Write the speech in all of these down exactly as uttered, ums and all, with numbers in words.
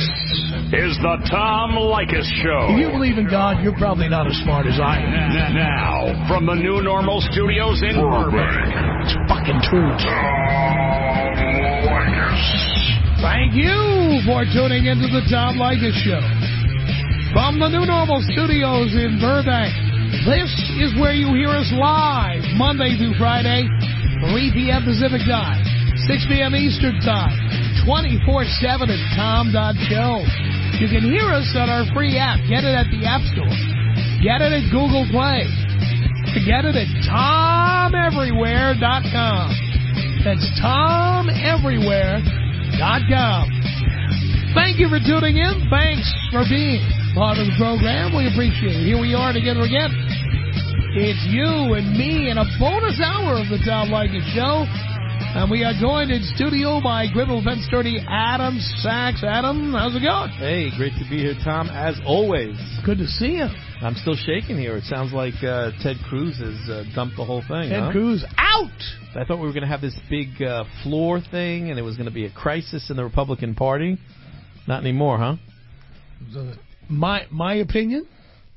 is the Tom Leykis Show. If you believe in God, you're probably not as smart as I am. Now, from the New Normal Studios in Burbank. It's fucking true. Tom Leykis. Thank you for tuning into the Tom Leykis Show. From the New Normal Studios in Burbank. This is where you hear us live, Monday through Friday, three p.m. Pacific Time, six p.m. Eastern Time, twenty-four seven at tom dot show. You can hear us on our free app. Get it at the App Store. Get it at Google Play. Get it at tom everywhere dot com. That's tom everywhere dot com. Thank you for tuning in. Thanks for being part of the program. We appreciate it. Here we are together again. It's you and me in a bonus hour of the Tom Leykis Show. And we are joined in studio by criminal defense attorney Adam Sachs. Adam, how's it going? Hey, great to be here, Tom, as always. Good to see you. I'm still shaking here. It sounds like uh, Ted Cruz has uh, dumped the whole thing. Ted huh? Cruz out! I thought we were going to have this big uh, floor thing, and it was going to be a crisis in the Republican Party. Not anymore, huh? My my opinion?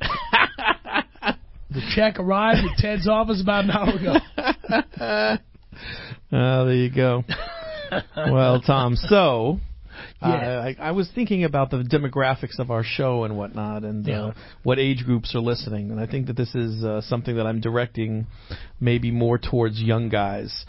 The check arrived at Ted's office about an hour ago. Oh, there you go. Well, Tom, so yeah. uh, I, I was thinking about the demographics of our show and whatnot, and yeah. uh, what age groups are listening. And I think that this is uh, something that I'm directing maybe more towards young guys.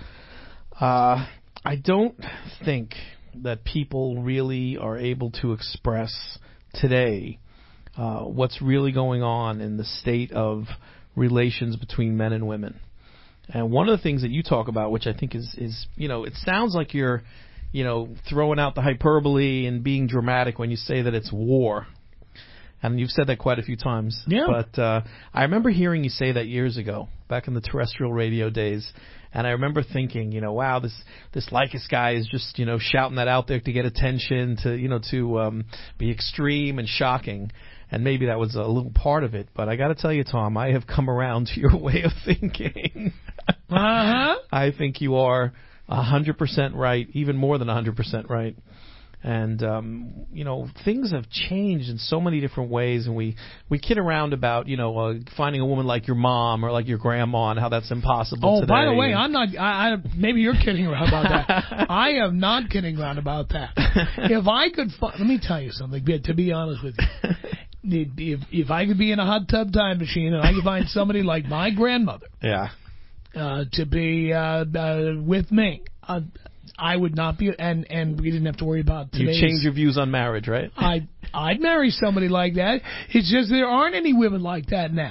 Uh, I don't think that people really are able to express today uh, what's really going on in the state of relations between men and women. And one of the things that you talk about, which I think is, is, you know, it sounds like you're, you know, throwing out the hyperbole and being dramatic when you say that it's war. And you've said that quite a few times. Yeah. But uh, I remember hearing you say that years ago, back in the terrestrial radio days. And I remember thinking, you know, wow, this this Leykis guy is just, you know, shouting that out there to get attention, to, you know, to um, be extreme and shocking. And maybe that was a little part of it. But I got to tell you, Tom, I have come around to your way of thinking. Uh-huh. I think you are one hundred percent right, even more than one hundred percent right. And, um, you know, things have changed in so many different ways, and we, we kid around about, you know, uh, finding a woman like your mom or like your grandma and how that's impossible oh, today. by the way, I'm not, I, I, maybe you're kidding around about that. I am not kidding around about that. If I could, let me tell you something, to be honest with you. If, if I could be in a hot tub time machine and I could find somebody like my grandmother yeah, uh, to be uh, uh, with me, uh, I would not be, and, and we didn't have to worry about today's... You change your views on marriage, right? I, I'd marry somebody like that. It's just there aren't any women like that now.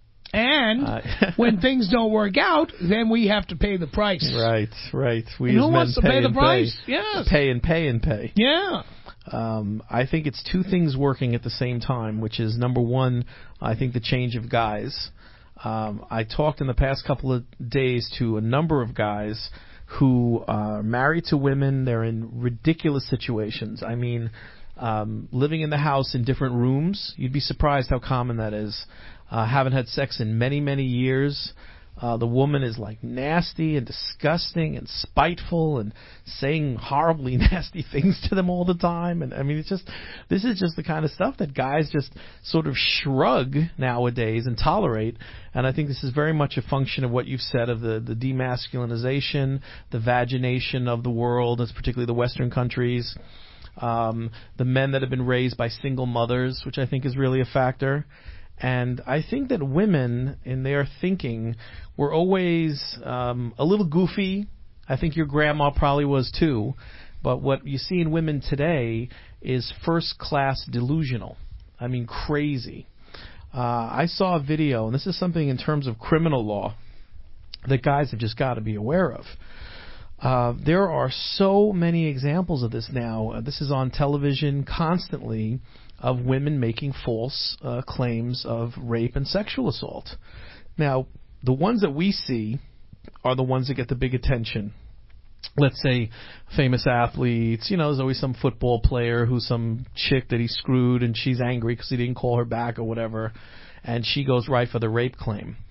And uh, when things don't work out, then we have to pay the price. Right, right. We and as who men wants to pay, pay the and price? Pay. Yes. Pay and pay and pay. Yeah. Um, I think it's two things working at the same time, which is, number one, I think the change of guys. Um, I talked in the past couple of days to a number of guys who are married to women. They're in ridiculous situations. I mean, um, living in the house in different rooms. You'd be surprised how common that is. Uh, haven't had sex in many, many years. Uh, the woman is like nasty and disgusting and spiteful and saying horribly nasty things to them all the time. And I mean, it's just, this is just the kind of stuff that guys just sort of shrug nowadays and tolerate. And I think this is very much a function of what you've said of the, the demasculinization, the vagination of the world, as particularly the Western countries, um, the men that have been raised by single mothers, which I think is really a factor. And I think that women, in their thinking, were always um, a little goofy. I think your grandma probably was too. But what you see in women today is first-class delusional. I mean, crazy. Uh, I saw a video, and this is something in terms of criminal law that guys have just got to be aware of. Uh, there are so many examples of this now. Uh, this is on television constantly, of women making false uh, claims of rape and sexual assault. Now, the ones that we see are the ones that get the big attention. Let's say famous athletes. You know, there's always some football player who's some chick that he screwed, and she's angry because he didn't call her back or whatever, and she goes right for the rape claim.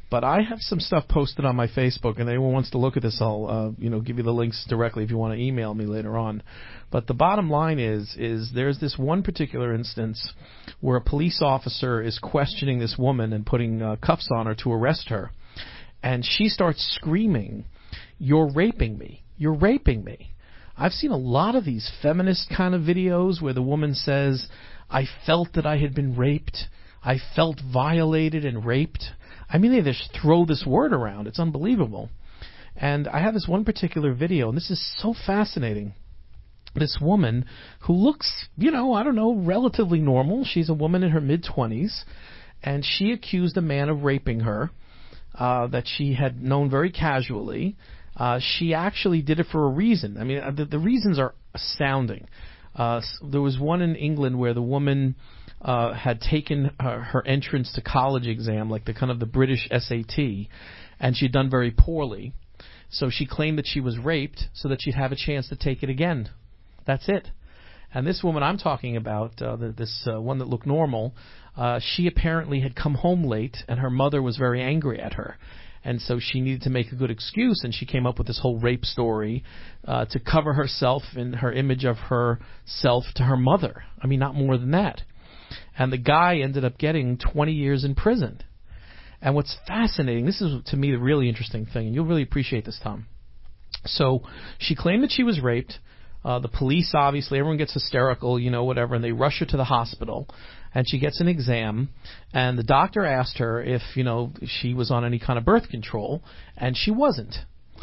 But I have some stuff posted on my Facebook, and anyone wants to look at this, I'll uh, you know give you the links directly if you want to email me later on. But the bottom line is, is there's this one particular instance where a police officer is questioning this woman and putting uh, cuffs on her to arrest her, and she starts screaming, "You're raping me! You're raping me!" I've seen a lot of these feminist kind of videos where the woman says, "I felt that I had been raped. I felt violated and raped." I mean, they just throw this word around. It's unbelievable. And I have this one particular video, and this is so fascinating. This woman who looks, you know, I don't know, relatively normal. She's a woman in her mid-twenties, and she accused a man of raping her uh, that she had known very casually. Uh, she actually did it for a reason. I mean, the, the reasons are astounding. Uh, there was one in England where the woman uh, had taken her, her entrance to college exam, like the kind of the British S A T, and she'd done very poorly. So she claimed that she was raped so that she'd have a chance to take it again. That's it. And this woman I'm talking about, uh, the, this uh, one that looked normal, uh, she apparently had come home late, and her mother was very angry at her. And so she needed to make a good excuse, and she came up with this whole rape story uh, to cover herself and her image of herself to her mother. I mean, not more than that. And the guy ended up getting twenty years in prison. And what's fascinating, this is to me the really interesting thing, and you'll really appreciate this, Tom. So she claimed that she was raped. Uh, the police, obviously, everyone gets hysterical, you know, whatever, and they rush her to the hospital. And she gets an exam, and the doctor asked her if, you know, she was on any kind of birth control, and she wasn't.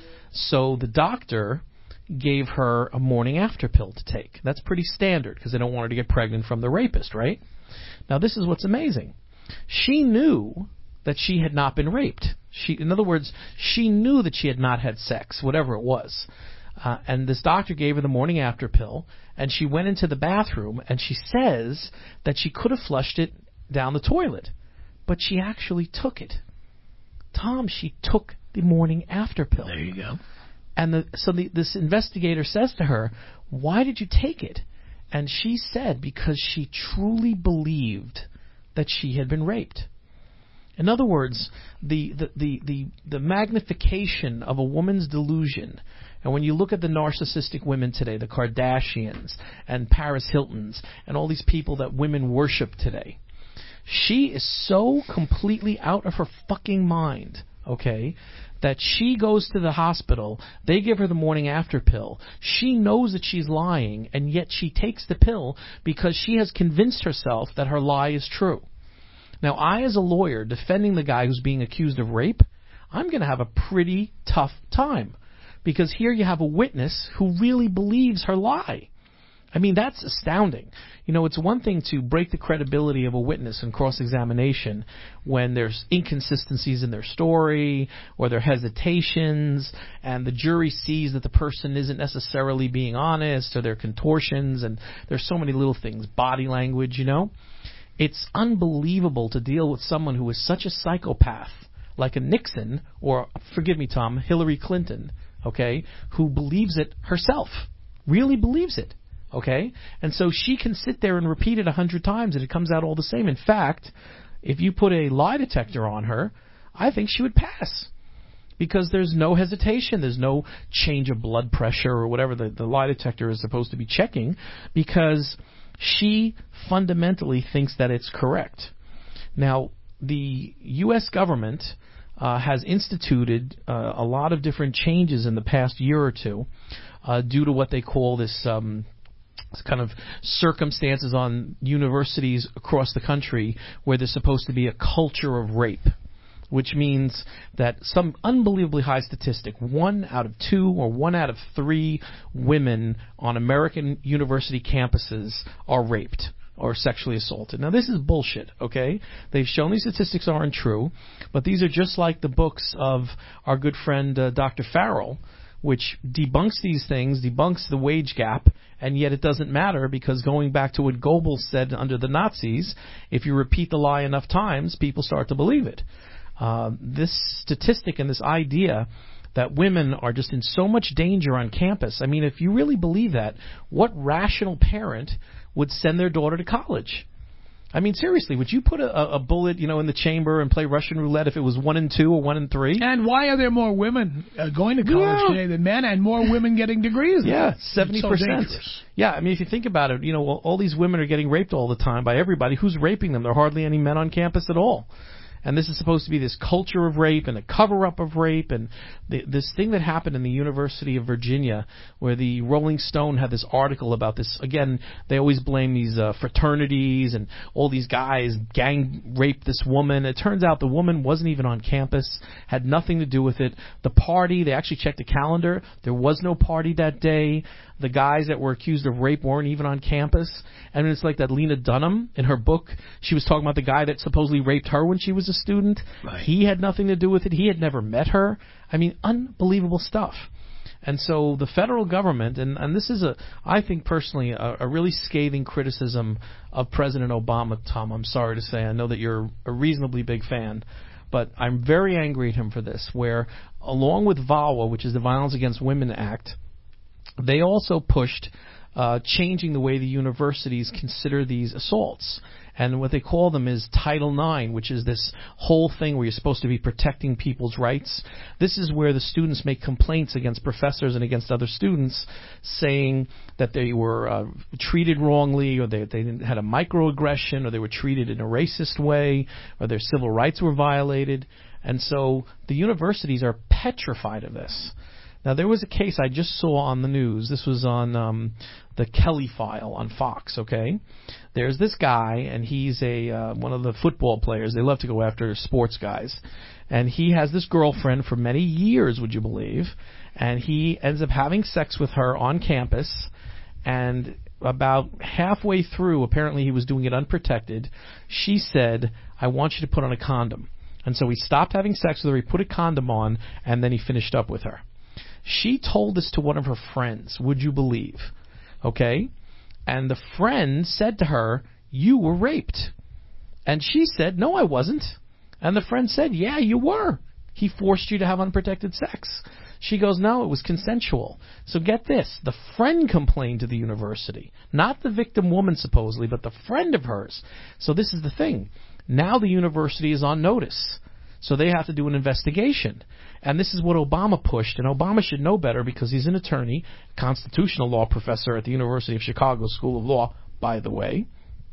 So the doctor gave her a morning after pill to take. That's pretty standard, because they don't want her to get pregnant from the rapist, right? Now, this is what's amazing. She knew that she had not been raped. She, in other words, she knew that she had not had sex, whatever it was. Uh, and this doctor gave her the morning after pill, and she went into the bathroom, and she says that she could have flushed it down the toilet, but she actually took it. Tom, she took the morning after pill. There you go. And the, so the, this investigator says to her, "Why did you take it?" And she said, because she truly believed that she had been raped. In other words, the, the, the, the, the magnification of a woman's delusion. And when you look at the narcissistic women today, the Kardashians and Paris Hiltons and all these people that women worship today, she is so completely out of her fucking mind, okay, that she goes to the hospital, they give her the morning after pill, she knows that she's lying, and yet she takes the pill because she has convinced herself that her lie is true. Now, I, as a lawyer, defending the guy who's being accused of rape, I'm going to have a pretty tough time. Because here you have a witness who really believes her lie. I mean, that's astounding. You know, it's one thing to break the credibility of a witness in cross-examination when there's inconsistencies in their story or their hesitations, and the jury sees that the person isn't necessarily being honest, or their contortions, and there's so many little things, body language, you know. It's unbelievable to deal with someone who is such a psychopath, like a Nixon, or, forgive me, Tom, Hillary Clinton, okay, who believes it herself, really believes it, okay? And so she can sit there and repeat it a hundred times and it comes out all the same. In fact, if you put a lie detector on her, I think she would pass. Because there's no hesitation, there's no change of blood pressure or whatever the, the lie detector is supposed to be checking, because she fundamentally thinks that it's correct. Now, the U S government Uh, has instituted uh, a lot of different changes in the past year or two uh, due to what they call this um, kind of circumstances on universities across the country where there's supposed to be a culture of rape, which means that some unbelievably high statistic, one out of two or one out of three women on American university campuses are raped or sexually assaulted. Now, this is bullshit, okay? They've shown these statistics aren't true, but these are just like the books of our good friend uh, Doctor Farrell, which debunks these things, debunks the wage gap, and yet it doesn't matter because going back to what Goebbels said under the Nazis, if you repeat the lie enough times, people start to believe it. Uh, this statistic and this idea that women are just in so much danger on campus, I mean, if you really believe that, what rational parent would send their daughter to college? I mean, seriously, would you put a, a bullet, you know, in the chamber and play Russian roulette if it was one and two or one and three? And why are there more women uh, going to college yeah. today than men, and more women getting degrees? Yeah, seventy percent. So yeah, I mean, if you think about it, you know, all, all these women are getting raped all the time by everybody. Who's raping them? There are hardly any men on campus at all. And this is supposed to be this culture of rape and a cover-up of rape. And the, this thing that happened in the University of Virginia where the Rolling Stone had this article about this. Again, they always blame these uh, fraternities and all these guys gang raped this woman. It turns out the woman wasn't even on campus, had nothing to do with it. The party, they actually checked the calendar. There was no party that day. The guys that were accused of rape weren't even on campus. And it's like that Lena Dunham in her book, she was talking about the guy that supposedly raped her when she was a student. Right. He had nothing to do with it. He had never met her. I mean, unbelievable stuff. And so the federal government, and, and this is, a, I think personally, a, a really scathing criticism of President Obama, Tom, I'm sorry to say. I know that you're a reasonably big fan. But I'm very angry at him for this, where along with VAWA, which is the Violence Against Women Act, they also pushed uh, changing the way the universities consider these assaults. And what they call them is Title nine, which is this whole thing where you're supposed to be protecting people's rights. This is where the students make complaints against professors and against other students, saying that they were uh, treated wrongly, or they, they had a microaggression, or they were treated in a racist way, or their civil rights were violated. And so the universities are petrified of this. Now, there was a case I just saw on the news. This was on um, the Kelly File on Fox, okay? There's this guy, and he's a uh, one of the football players. They love to go after sports guys. And he has this girlfriend for many years, would you believe? And he ends up having sex with her on campus. And about halfway through, apparently he was doing it unprotected, she said, I want you to put on a condom. And so he stopped having sex with her, he put a condom on, and then he finished up with her. She told this to one of her friends, would you believe? Okay? And the friend said to her, you were raped. And she said, no, I wasn't. And the friend said, yeah, you were. He forced you to have unprotected sex. She goes, no, it was consensual. So get this. The friend complained to the university. Not the victim woman, supposedly, but the friend of hers. So this is the thing. Now the university is on notice. So they have to do an investigation. And this is what Obama pushed, and Obama should know better because he's an attorney, constitutional law professor at the University of Chicago School of Law, by the way.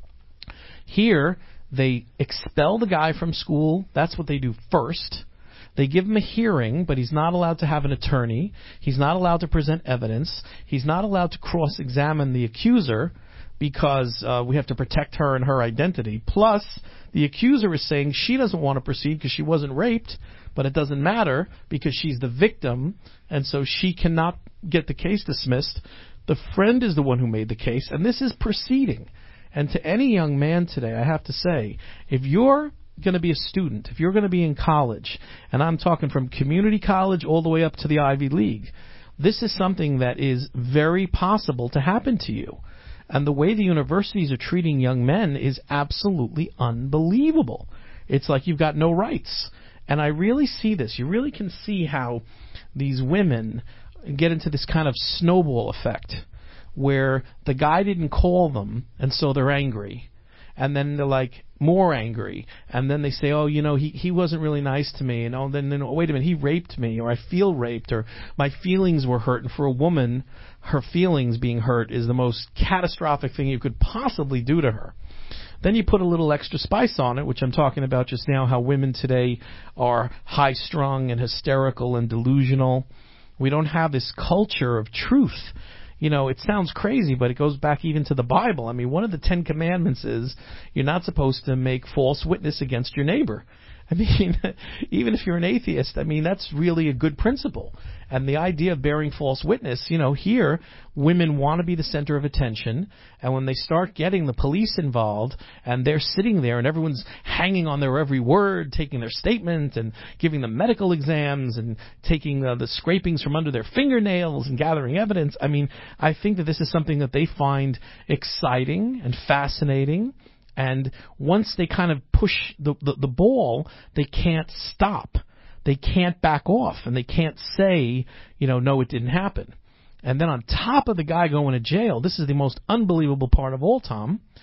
Here, they expel the guy from school. That's what they do first. They give him a hearing, but he's not allowed to have an attorney. He's not allowed to present evidence. He's not allowed to cross-examine the accuser because uh, we have to protect her and her identity. Plus, the accuser is saying she doesn't want to proceed because she wasn't raped, but it doesn't matter because she's the victim, and so she cannot get the case dismissed. The friend is the one who made the case, and this is proceeding. And to any young man today, I have to say, if you're going to be a student, if you're going to be in college, and I'm talking from community college all the way up to the Ivy League, this is something that is very possible to happen to you. And the way the universities are treating young men is absolutely unbelievable. It's like you've got no rights. And I really see this. You really can see how these women get into this kind of snowball effect where the guy didn't call them, and so they're angry. And then they're like more angry. And then they say, oh, you know, he, he wasn't really nice to me. And oh, then, then, oh, wait a minute, he raped me, or I feel raped, or my feelings were hurt. And for a woman, her feelings being hurt is the most catastrophic thing you could possibly do to her. Then you put a little extra spice on it, which I'm talking about just now, how women today are high-strung and hysterical and delusional. We don't have this culture of truth. You know, it sounds crazy, but it goes back even to the Bible. I mean, one of the Ten Commandments is you're not supposed to make false witness against your neighbor. I mean, even if you're an atheist, I mean, that's really a good principle. And the idea of bearing false witness, you know, here, women want to be the center of attention. And when they start getting the police involved and they're sitting there and everyone's hanging on their every word, taking their statement and giving them medical exams and taking uh, the scrapings from under their fingernails and gathering evidence, I mean, I think that this is something that they find exciting and fascinating. And once they kind of push the, the, the ball, they can't stop. They can't back off, and they can't say, you know, no, it didn't happen. And then on top of the guy going to jail, this is the most unbelievable part of all, Tom.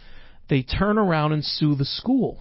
they turn around and sue the school.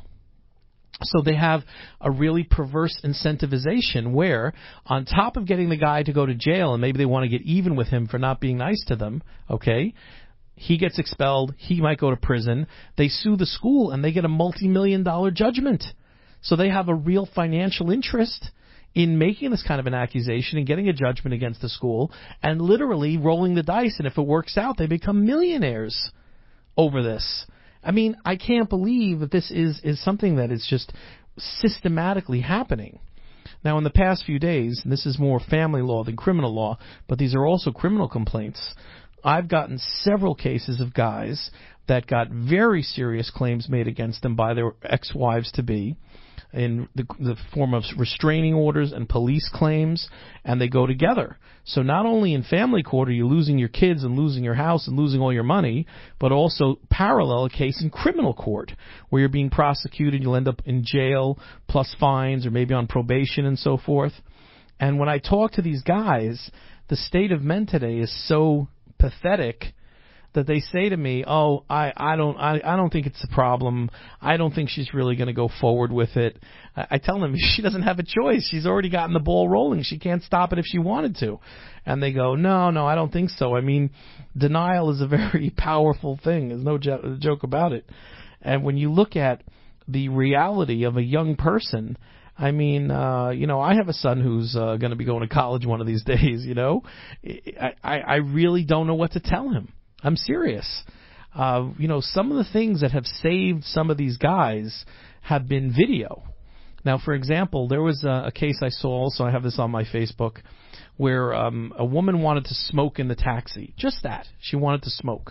So they have a really perverse incentivization where, on top of getting the guy to go to jail, and maybe they want to get even with him for not being nice to them, okay, he gets expelled, he might go to prison, they sue the school and they get a multi-million dollar judgment. So they have a real financial interest in making this kind of an accusation and getting a judgment against the school and literally rolling the dice, and if it works out, they become millionaires over this. I mean, I can't believe that this is, is something that is just systematically happening. Now, in the past few days, and this is more family law than criminal law, but these are also criminal complaints, I've gotten several cases of guys that got very serious claims made against them by their ex-wives-to-be in the, the form of restraining orders and police claims, and they go together. So not only in family court are you losing your kids and losing your house and losing all your money, but also parallel a case in criminal court where you're being prosecuted, you'll end up in jail plus fines or maybe on probation and so forth. And when I talk to these guys, the state of men today is so pathetic that they say to me, "Oh, I, I don't, I, I don't think it's a problem. I don't think she's really going to go forward with it." I, I tell them she doesn't have a choice. She's already gotten the ball rolling. She can't stop it if she wanted to. And they go, "No, no, I don't think so." I mean, denial is a very powerful thing. There's no jo- joke about it. And when you look at the reality of a young person, I mean, uh, you know, I have a son who's uh, going to be going to college one of these days. You know, I, I, I really don't know what to tell him. I'm serious. Uh, you know, some of the things that have saved some of these guys have been video. Now, for example, there was a, a case I saw also, I have this on my Facebook, where um, a woman wanted to smoke in the taxi. Just that. She wanted to smoke.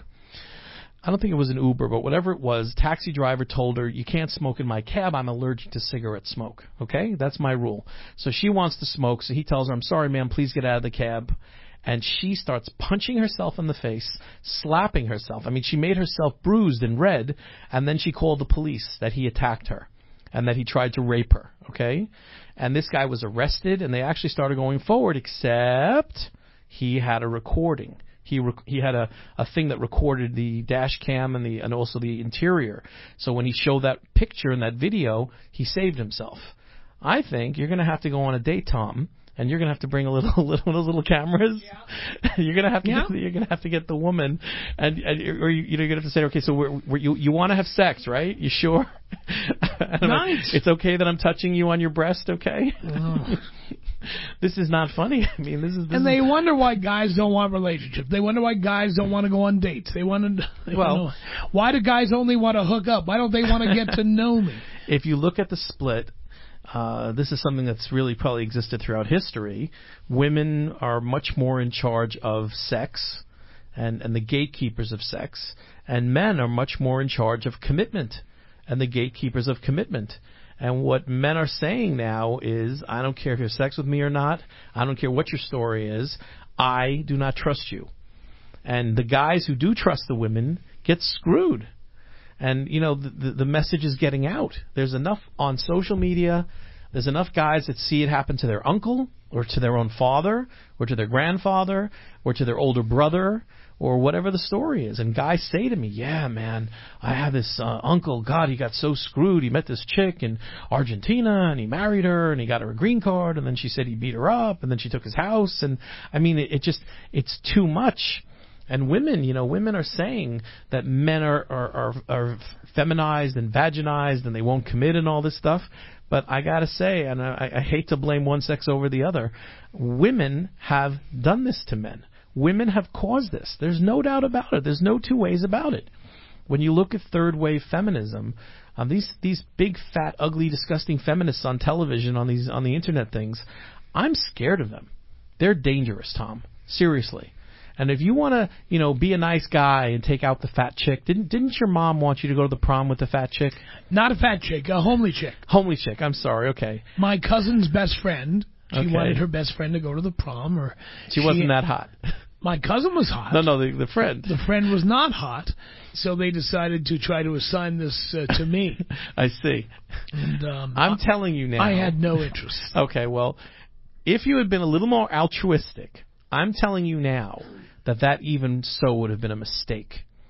I don't think it was an Uber, but whatever it was, taxi driver told her, "You can't smoke in my cab. I'm allergic to cigarette smoke." Okay? That's my rule. So she wants to smoke, so he tells her, "I'm sorry, ma'am, please get out of the cab." And she starts punching herself in the face, slapping herself. I mean, she made herself bruised and red, and then she called the police that he attacked her and that he tried to rape her, okay? And this guy was arrested, and they actually started going forward, except he had a recording. He rec- he had a, a thing that recorded the dash cam and the and also the interior. So when he showed that picture in that video, he saved himself. I think you're going to have to go on a date, Tom, and you're gonna have to bring a little, little, those little cameras. Yeah. you're gonna have to, yeah. get, you're gonna have to get the woman, and, and or you, you're gonna have to say, okay, so we're, we're, you, you want to have sex, right? You sure? Nice. It's okay that I'm touching you on your breast, okay? Oh. This is not funny. I mean, this is. This and they is, wonder why guys don't want relationships. They wonder why guys don't want to go on dates. They want to. They well, want to, why do guys only want to hook up? Why don't they want to get to know me? If you look at the split. Uh, this is something that's really probably existed throughout history. Women are much more in charge of sex and, and the gatekeepers of sex, and men are much more in charge of commitment and the gatekeepers of commitment. And what men are saying now is, I don't care if you have sex with me or not. I don't care what your story is. I do not trust you. And the guys who do trust the women get screwed. And, you know, the, the, the message is getting out. There's enough on social media. There's enough guys that see it happen to their uncle or to their own father or to their grandfather or to their older brother or whatever the story is. And guys say to me, yeah, man, I have this uh, uncle. God, he got so screwed. He met this chick in Argentina and he married her and he got her a green card. And then she said he beat her up and then she took his house. And, I mean, it, it just, it's too much. And women, you know, women are saying that men are, are, are, are feminized and vaginized and they won't commit and all this stuff. But I got to say, and I, I hate to blame one sex over the other, women have done this to men. Women have caused this. There's no doubt about it. There's no two ways about it. When you look at third wave feminism, um, these these big, fat, ugly, disgusting feminists on television, on these on the internet things, I'm scared of them. They're dangerous, Tom. Seriously. And if you want to, you know, be a nice guy and take out the fat chick, didn't didn't your mom want you to go to the prom with the fat chick? Not a fat chick, a homely chick. Homely chick. I'm sorry. Okay. My cousin's best friend. She okay. wanted her best friend to go to the prom, or she, she wasn't that hot. My cousin was hot. No, no, the, the friend. The friend was not hot, so they decided to try to assign this uh, to me. I see. And um, I'm I, telling you now. I had no interest. Okay, well, if you had been a little more altruistic, I'm telling you now that that even so would have been a mistake.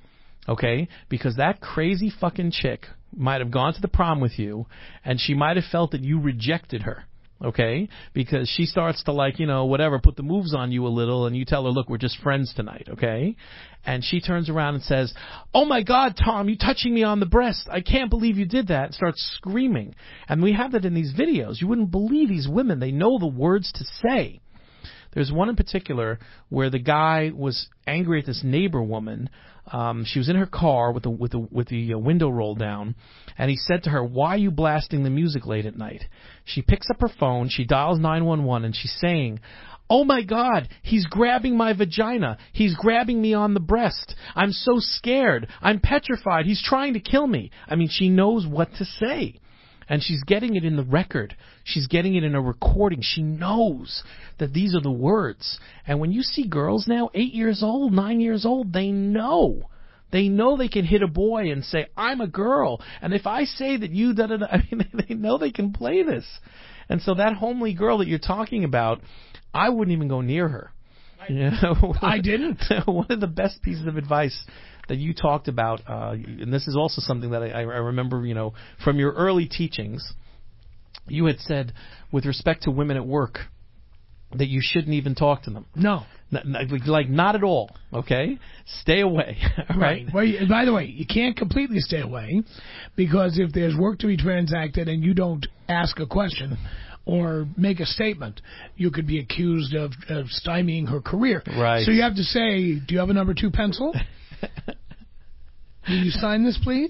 okay? Because that crazy fucking chick might have gone to the prom with you, and she might have felt that you rejected her, okay? Because she starts to, like, you know, whatever, put the moves on you a little, and you tell her, look, we're just friends tonight, okay? And she turns around and says, oh, my God, Tom, you touching me on the breast. I can't believe you did that, and starts screaming. And we have that in these videos. You wouldn't believe these women. They know the words to say. There's one in particular where the guy was angry at this neighbor woman. Um, she was in her car with the with the with the uh, window rolled down, and he said to her, "Why are you blasting the music late at night?" She picks up her phone, she dials nine one one, and she's saying, "Oh my God, he's grabbing my vagina. He's grabbing me on the breast. I'm so scared. I'm petrified. He's trying to kill me." I mean, she knows what to say. And she's getting it in the record. She's getting it in a recording. She knows that these are the words. And when you see girls now, eight years old, nine years old, they know. They know they can hit a boy and say, I'm a girl. And if I say that you, da da da, I mean, they know they can play this. And so that homely girl that you're talking about, I wouldn't even go near her. You know? I didn't. One of the best pieces of advice that you talked about, uh, and this is also something that I, I remember, you know, from your early teachings, you had said, with respect to women at work, that you shouldn't even talk to them. No. N- n- like, not at all, okay? Stay away, right? Right. Well, you, by the way, you can't completely stay away, because if there's work to be transacted and you don't ask a question or make a statement, you could be accused of, of stymieing her career. Right. So you have to say, do you have a number two pencil? Will you sign this, please?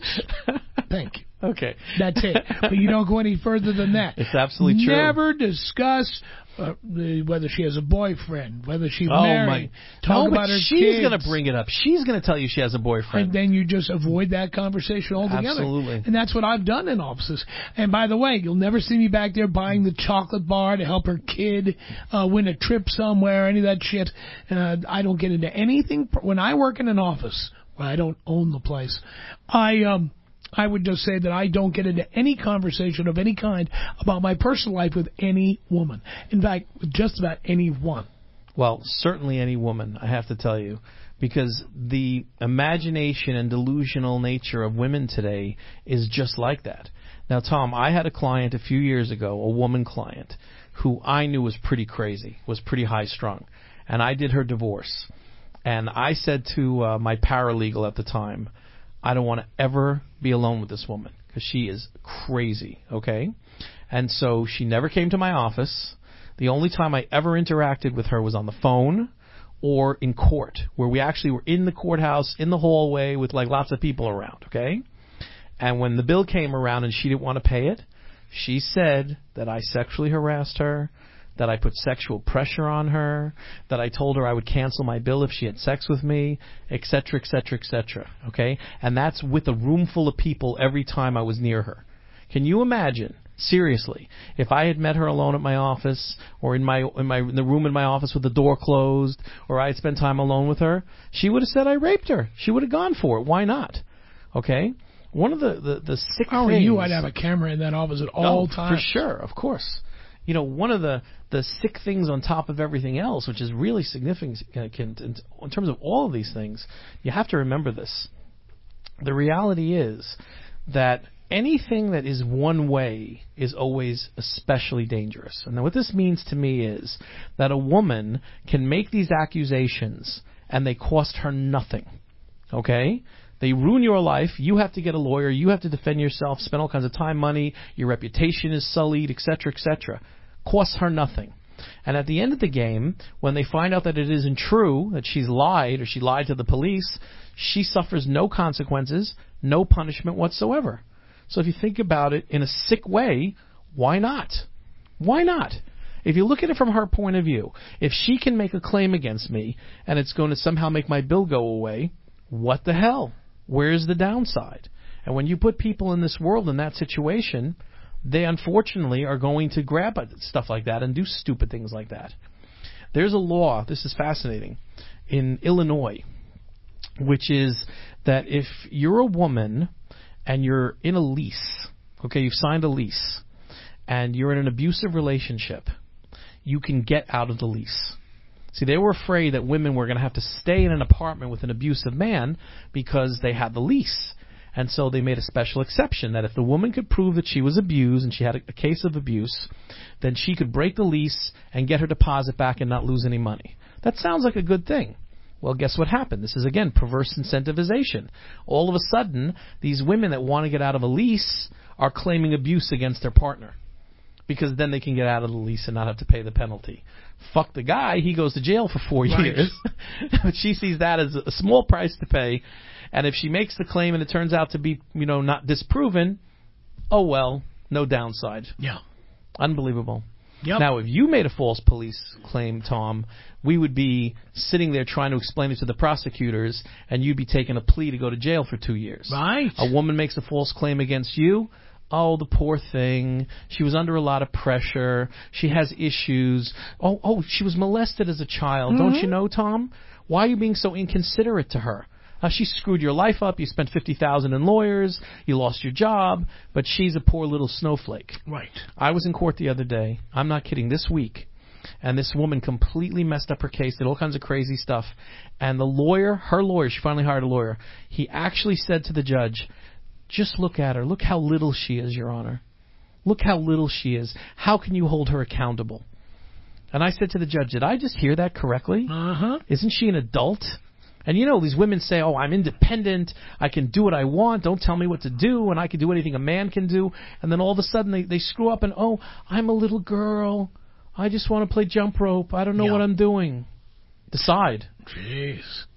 Thank you. Okay. That's it. But you don't go any further than that. It's absolutely true. Never discuss uh, the, whether she has a boyfriend, whether she's oh married. My. Talk no, about but her she's kids. going to bring it up. She's going to tell you she has a boyfriend. And then you just avoid that conversation altogether. Absolutely. And that's what I've done in offices. And by the way, you'll never see me back there buying the chocolate bar to help her kid uh, win a trip somewhere, any of that shit. Uh, I don't get into anything. When I work in an office, well, I don't own the place, I um I would just say that I don't get into any conversation of any kind about my personal life with any woman. In fact, with just about any one. Well, certainly any woman, I have to tell you, because the imagination and delusional nature of women today is just like that. Now, Tom, I had a client a few years ago, a woman client, who I knew was pretty crazy, was pretty high-strung, and I did her divorce. And I said to uh, my paralegal at the time, I don't want to ever be alone with this woman because she is crazy, okay? And so she never came to my office. The only time I ever interacted with her was on the phone or in court, where we actually were in the courthouse, in the hallway with like lots of people around, okay? And when the bill came around and she didn't want to pay it, she said that I sexually harassed her, that I put sexual pressure on her, that I told her I would cancel my bill if she had sex with me, et cetera, et cetera, et cetera, okay? And that's with a room full of people every time I was near her. Can you imagine, seriously, if I had met her alone at my office or in my in my in the room in my office with the door closed, or I had spent time alone with her, she would have said I raped her. She would have gone for it. Why not? Okay? One of the, the, the sick How things... are you? I'd have a camera in that office at all oh, times. For sure, of course. You know, one of the, the sick things on top of everything else, which is really significant in, in terms of all of these things, you have to remember this. The reality is that anything that is one way is always especially dangerous. And what this means to me is that a woman can make these accusations and they cost her nothing. Okay? They ruin your life. You have to get a lawyer. You have to defend yourself, spend all kinds of time, money. Your reputation is sullied, et cetera, et cetera. Costs her nothing. And at the end of the game, when they find out that it isn't true, that she's lied or she lied to the police, she suffers no consequences, no punishment whatsoever. So if you think about it in a sick way, why not? Why not? If you look at it from her point of view, if she can make a claim against me and it's going to somehow make my bill go away, what the hell? Where's the downside? And when you put people in this world in that situation, they unfortunately are going to grab at stuff like that and do stupid things like that. There's a law, this is fascinating, in Illinois, which is that if you're a woman and you're in a lease, okay, you've signed a lease, and you're in an abusive relationship, you can get out of the lease. See, they were afraid that women were going to have to stay in an apartment with an abusive man because they had the lease. And so they made a special exception that if the woman could prove that she was abused and she had a, a case of abuse, then she could break the lease and get her deposit back and not lose any money. That sounds like a good thing. Well, guess what happened? This is, again, perverse incentivization. All of a sudden, these women that want to get out of a lease are claiming abuse against their partner because then they can get out of the lease and not have to pay the penalty. Fuck the guy. He goes to jail for four right. years. But she sees that as a small price to pay. And if she makes the claim and it turns out to be, you know, not disproven, oh, well, no downside. Yeah. Unbelievable. Yep. Now, if you made a false police claim, Tom, we would be sitting there trying to explain it to the prosecutors, and you'd be taking a plea to go to jail for two years. Right. A woman makes a false claim against you. Oh, the poor thing. She was under a lot of pressure. She has issues. Oh, oh, she was molested as a child. Mm-hmm. Don't you know, Tom? Why are you being so inconsiderate to her? Uh, she screwed your life up. You spent fifty thousand dollars in lawyers. You lost your job. But she's a poor little snowflake. Right. I was in court the other day. I'm not kidding. This week. And this woman completely messed up her case, did all kinds of crazy stuff. And the lawyer, her lawyer, she finally hired a lawyer. He actually said to the judge, just look at her. Look how little she is, Your Honor. Look how little she is. How can you hold her accountable? And I said to the judge, did I just hear that correctly? Uh-huh. Isn't she an adult? And, you know, these women say, oh, I'm independent. I can do what I want. Don't tell me what to do. And I can do anything a man can do. And then all of a sudden they, they screw up and, oh, I'm a little girl. I just want to play jump rope. I don't know yeah. what I'm doing. Decide. Jeez.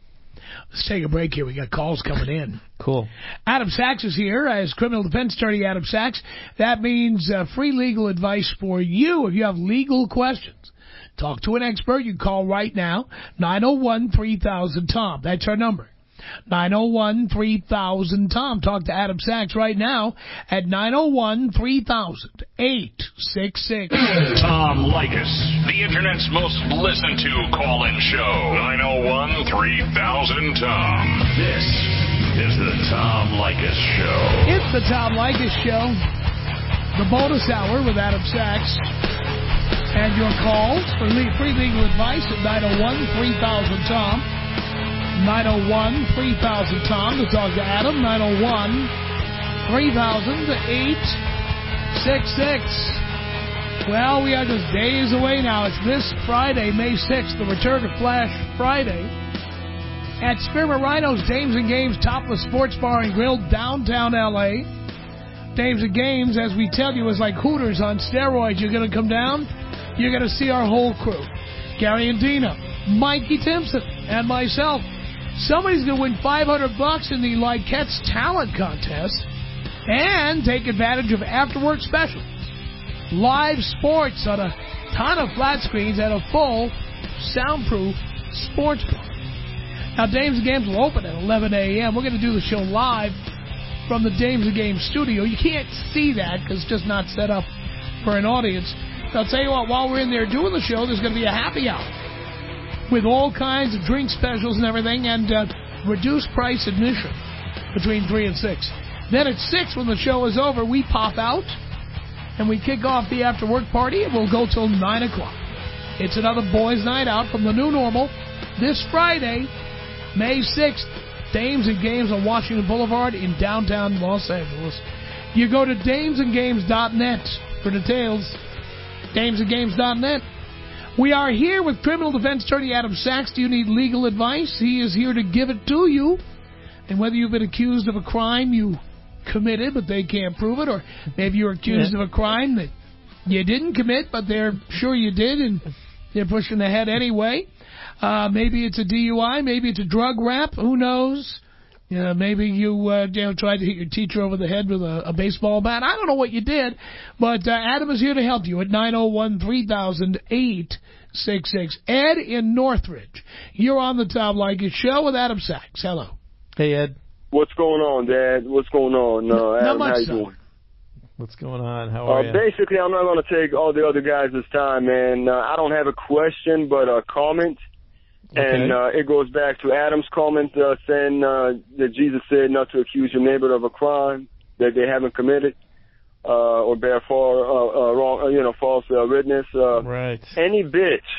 Let's take a break here. We got calls coming in. Cool. Adam Sachs is here as criminal defense attorney. Adam Sachs. That means uh, free legal advice for you if you have legal questions. Talk to an expert. You can call right now, nine oh one, three thousand, T O M. That's our number, nine oh one, three thousand, T O M. Talk to Adam Sachs right now at nine oh one, three thousand, eight six six. Tom Leykis, the Internet's most listened to call-in show, nine oh one, three thousand, T O M. This is the Tom Leykis Show. It's the Tom Leykis Show, the bonus hour with Adam Sachs. And your calls for free legal advice at nine oh one, three thousand, T O M. nine oh one, three thousand, T O M to talk to Adam. nine oh one, three thousand, eight six six. Well, we are just days away now. It's this Friday, May sixth, the return of Flash Friday. At Spearmint Rhino's Dames and Games Topless Sports Bar and Grill, downtown L A. Dames and Games, as we tell you, is like Hooters on steroids. You're going to come down, you're going to see our whole crew. Gary and Dina, Mikey Timpson, and myself. Somebody's going to win five hundred bucks in the Likettes Talent Contest and take advantage of after-work specials. Live sports on a ton of flat screens and a full soundproof sports bar. Now, Dames and Games will open at eleven a.m. We're going to do the show live from the Dames and Games studio. You can't see that because it's just not set up for an audience. So I'll tell you what, while we're in there doing the show, there's going to be a happy hour with all kinds of drink specials and everything, and uh, reduced price admission between three and six. Then at six, when the show is over, we pop out and we kick off the after-work party, and we'll go till nine o'clock. It's another boys' night out from the new normal this Friday, May sixth. Dames and Games on Washington Boulevard in downtown Los Angeles. You go to dames and games dot net for details. dames and games dot net. We are here with criminal defense attorney Adam Sachs. Do you need legal advice? He is here to give it to you. And whether you've been accused of a crime you committed, but they can't prove it, or maybe you're accused yeah. of a crime that you didn't commit, but they're sure you did, and they're pushing ahead anyway. Uh, maybe it's a D U I. Maybe it's a drug rap. Who knows? You know, maybe you, uh, you know, tried to hit your teacher over the head with a, a baseball bat. I don't know what you did, but uh, Adam is here to help you at nine oh one, three thousand, eight six six. Ed in Northridge, you're on the Tom Leykis Show with Adam Sachs. Hello. Hey, Ed. What's going on, Dad? What's going on? Uh, Adam, Not much how you so. doing? What's going on? How are uh, you? Basically, I'm not going to take all the other guys this time, man. Uh, I don't have a question, but a comment. Okay. And uh, it goes back to Adam's comment uh, saying uh, that Jesus said not to accuse your neighbor of a crime that they haven't committed uh, or bear far, uh, uh, wrong, uh, you know, false uh, witness. Uh, right. Any bitch,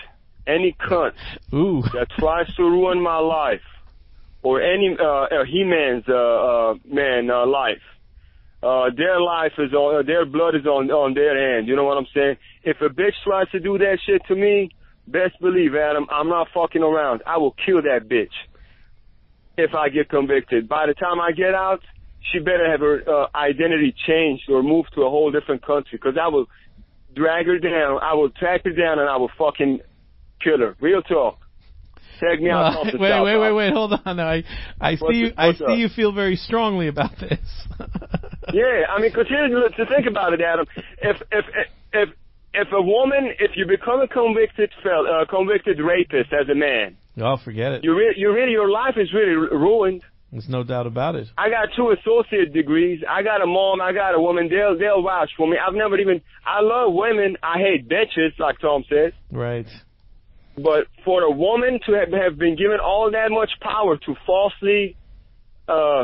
any cunt Ooh. that tries to ruin my life or any uh, uh, He-Man's uh, uh, man uh, life, uh, their life is on, uh, their blood is on on their hand. You know what I'm saying? If a bitch tries to do that shit to me, best believe, Adam, I'm not fucking around. I will kill that bitch if I get convicted. By the time I get out, she better have her uh, identity changed or move to a whole different country, because I will drag her down, I will track her down, and I will fucking kill her. Real talk. Tag me out. Uh, wait, wait, wait, wait, wait, hold on. I, I see you. I see up? you feel very strongly about this. Yeah, I mean, because here's to think about it, Adam. If if if if a woman, if you become a convicted fel, uh, convicted rapist as a man, oh, forget it. You re- you really your life is really ruined. There's no doubt about it. I got two associate degrees. I got a mom. I got a woman. They'll they'll vouch for me. I've never even. I love women. I hate bitches, like Tom says. Right. But for a woman to have, have been given all that much power to falsely uh,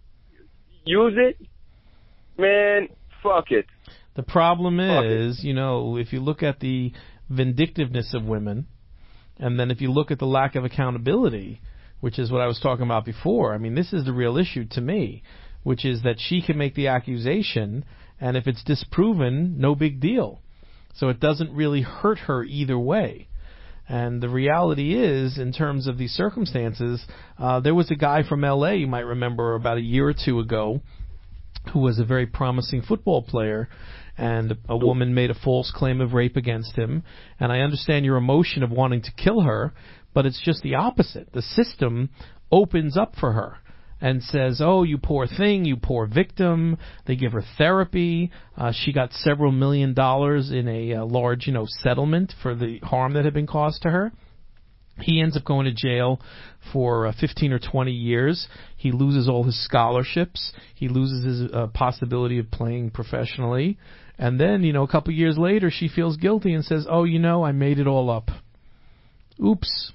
use it, man, fuck it. The problem fuck is, it. you know, if you look at the vindictiveness of women, and then if you look at the lack of accountability, which is what I was talking about before, I mean, this is the real issue to me, which is that she can make the accusation, and if it's disproven, no big deal. So it doesn't really hurt her either way. And the reality is, in terms of these circumstances, uh, there was a guy from L A, you might remember, about a year or two ago, who was a very promising football player, and a woman made a false claim of rape against him. And I understand your emotion of wanting to kill her, but it's just the opposite. The system opens up for her and says, oh, you poor thing, you poor victim. They give her therapy. Uh, she got several million dollars in a uh, large, you know, settlement for the harm that had been caused to her. He ends up going to jail for uh, fifteen or twenty years. He loses all his scholarships. He loses his uh, possibility of playing professionally. And then, you know, a couple years later, she feels guilty and says, oh, you know, I made it all up. Oops.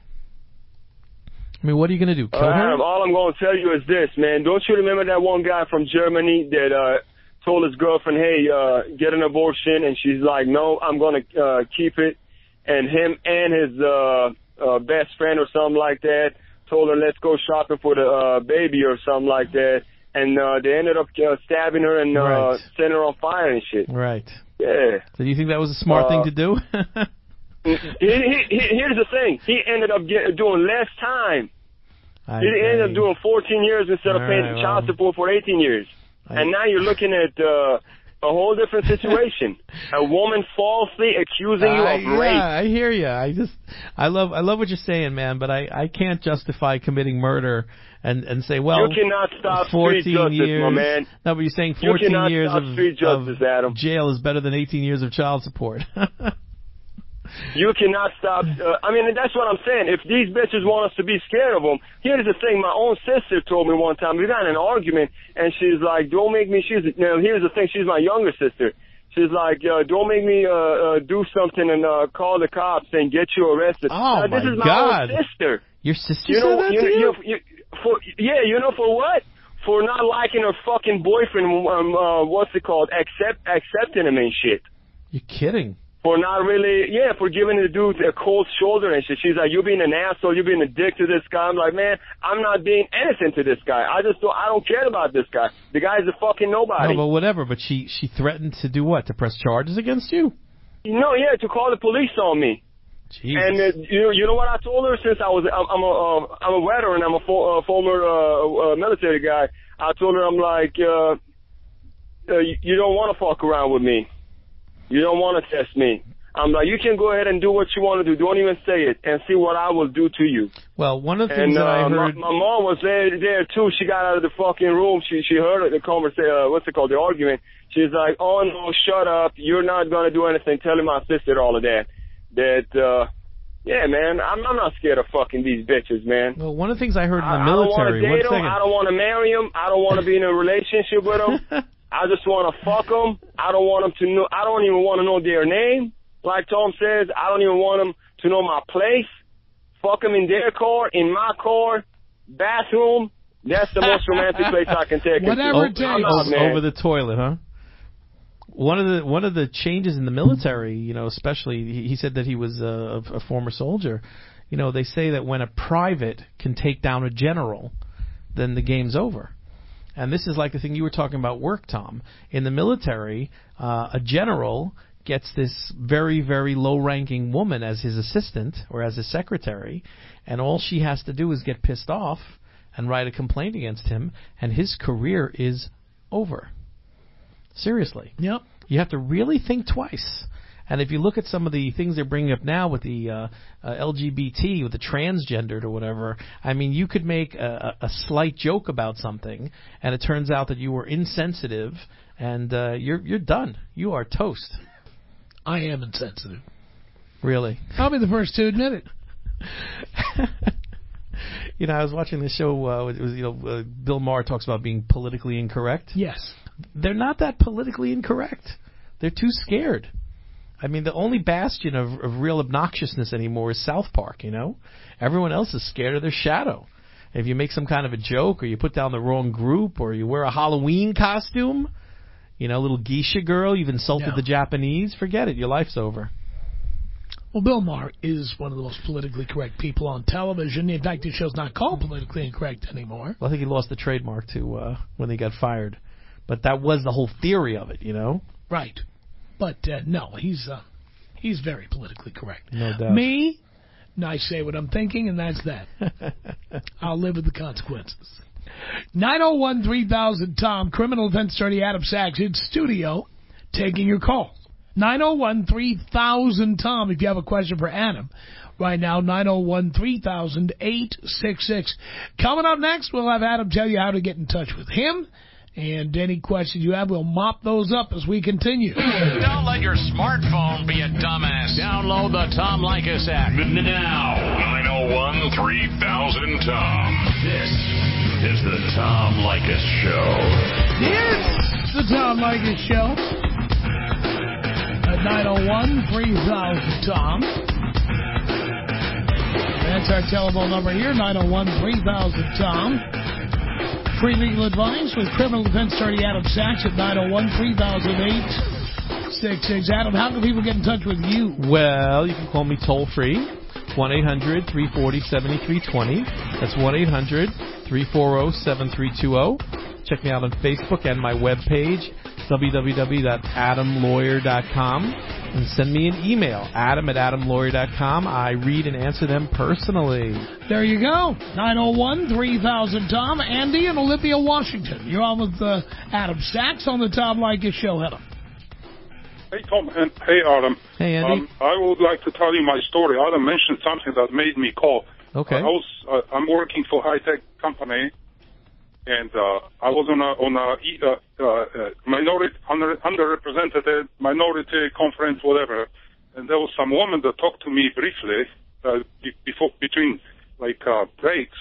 I mean, what are you going to do? Kill uh, her? All I'm going to tell you is this, man. Don't you remember that one guy from Germany that uh, told his girlfriend, hey, uh, get an abortion? And she's like, no, I'm going to uh, keep it. And him and his uh, uh, best friend or something like that told her, let's go shopping for the uh, baby or something like that. And uh, they ended up uh, stabbing her and uh, right. setting her on fire and shit. Right. Yeah. So do you think that was a smart uh, thing to do? he, he, he, here's the thing. He ended up get, doing less time. I, he ended I, up doing fourteen years instead of paying right, child well, support for eighteen years. I, and now you're looking at uh, a whole different situation. A woman falsely accusing you I, of rape. Yeah, I hear you. I just, I love, I love what you're saying, man. But I, I can't justify committing murder and and say, well, you cannot stop fourteen street justice, years, my man. No, but you're saying fourteen you years stop of, street justice, of Adam. jail is better than eighteen years of child support. You cannot stop. Uh, I mean, that's what I'm saying. If these bitches want us to be scared of them, here's the thing. My own sister told me one time, we got in an argument, and she's like, don't make me, she's, you know, here's the thing, she's my younger sister. She's like, uh, don't make me uh, uh, do something and uh, call the cops and get you arrested. Oh, uh, this my is my God. own sister. Your sister you know, said that you, to you? you, you for, yeah, you know for what? For not liking her fucking boyfriend, um, uh, what's it called, Accept, accepting him and shit. You're kidding. For not really, yeah, for giving the dude a cold shoulder and shit. She's like, you being an asshole, you being a dick to this guy. I'm like, man, I'm not being anything to this guy. I just don't, I don't care about this guy. The guy's a fucking nobody. No, but whatever. But she, she threatened to do what? To press charges against you? No, yeah, to call the police on me. Jesus. And uh, you, you know what I told her? Since I was, I'm, I'm a, uh, I'm a veteran, I'm a fo- uh, former uh, uh, military guy. I told her, I'm like, uh, uh, you, you don't want to fuck around with me. You don't want to test me. I'm like, you can go ahead and do what you want to do. Don't even say it, and see what I will do to you. Well, one of the things and, that I uh, heard... My, my mom was there, there too. She got out of the fucking room. She she heard the conversation, uh, what's it called, the argument. She's like, oh, no, shut up. You're not going to do anything. Telling my sister all of that. That, uh, yeah, man, I'm, I'm not scared of fucking these bitches, man. Well, one of the things I heard in the I, military... I don't want to date them. I don't want to marry them. I don't want to be in a relationship with them. I just want to fuck them. I don't want them to know... I don't even want to know their name. Like Tom says, I don't even want them to know my place. Fuck them in their car, in my car, bathroom. That's the most romantic place I can take them Whatever to. it takes. Over, over the toilet, huh? one of the one of the changes in the military, you know, especially he, he said that he was a, a former soldier. You know, they say that when a private can take down a general, then the game's over. And this is like the thing you were talking about work, Tom. In the military, uh, a general gets this very, very low-ranking woman as his assistant or as his secretary, and all she has to do is get pissed off and write a complaint against him, and his career is over. Seriously. Yep. You have to really think twice. And if you look at some of the things they're bringing up now with the uh, uh, L G B T, with the transgendered or whatever, I mean, you could make a, a slight joke about something, and it turns out that you were insensitive, and uh, you're you're done. You are toast. I am insensitive. Really? I'll be the first to admit it. You know, I was watching this show. Uh, it was, you know, uh, Bill Maher talks about being politically incorrect. Yes. They're not that politically incorrect. They're too scared. I mean, the only bastion of, of real obnoxiousness anymore is South Park, you know? Everyone else is scared of their shadow. If you make some kind of a joke, or you put down the wrong group, or you wear a Halloween costume, you know, little geisha girl, you've insulted No. the Japanese, forget it, your life's over. Well, Bill Maher is one of the most politically correct people on television. In fact, his show's not called Politically Incorrect anymore. Well, I think he lost the trademark to uh, when he got fired. But that was the whole theory of it, you know? Right. But, uh, no, he's uh, he's very politically correct. No doubt. Me, I say what I'm thinking, and that's that. I'll live with the consequences. nine oh one three thousand Tom, criminal defense attorney Adam Sachs in studio, taking your call. nine oh one three thousand Tom, if you have a question for Adam. Right now, nine oh one three thousand, eight six six. Coming up next, we'll have Adam tell you how to get in touch with him. And any questions you have, we'll mop those up as we continue. Don't let your smartphone be a dumbass. Download the Tom Leykis app now. nine oh one three thousand Tom. This is the Tom Leykis Show. It's the Tom Leykis Show at nine oh one three thousand Tom. That's our telephone number here, nine oh one three thousand Tom. Free legal advice with criminal defense attorney Adam Sachs at nine oh one three thousand, eight six six. Adam, how can people get in touch with you? Well, you can call me toll free, one eight hundred three four zero seven three two zero. That's one eight hundred three four zero seven three two zero. Check me out on Facebook and my webpage, w w w dot adam lawyer dot com. And send me an email, adam at adam lawyer dot com. I read and answer them personally. There you go. nine oh one three thousand Tom. Andy in Olympia, Washington. You're on with uh, Adam Sachs on the Tom Leykis Show. Hello. Hey, Tom. And hey, Adam. Hey, Andy. Um, I would like to tell you my story. Adam mentioned something that made me call. Okay. I was, uh, I'm working for a high-tech company, and uh, I was on a, on a uh, uh, minority, under, underrepresented minority conference, whatever, and there was some woman that talked to me briefly uh, before, between, like, uh, breaks,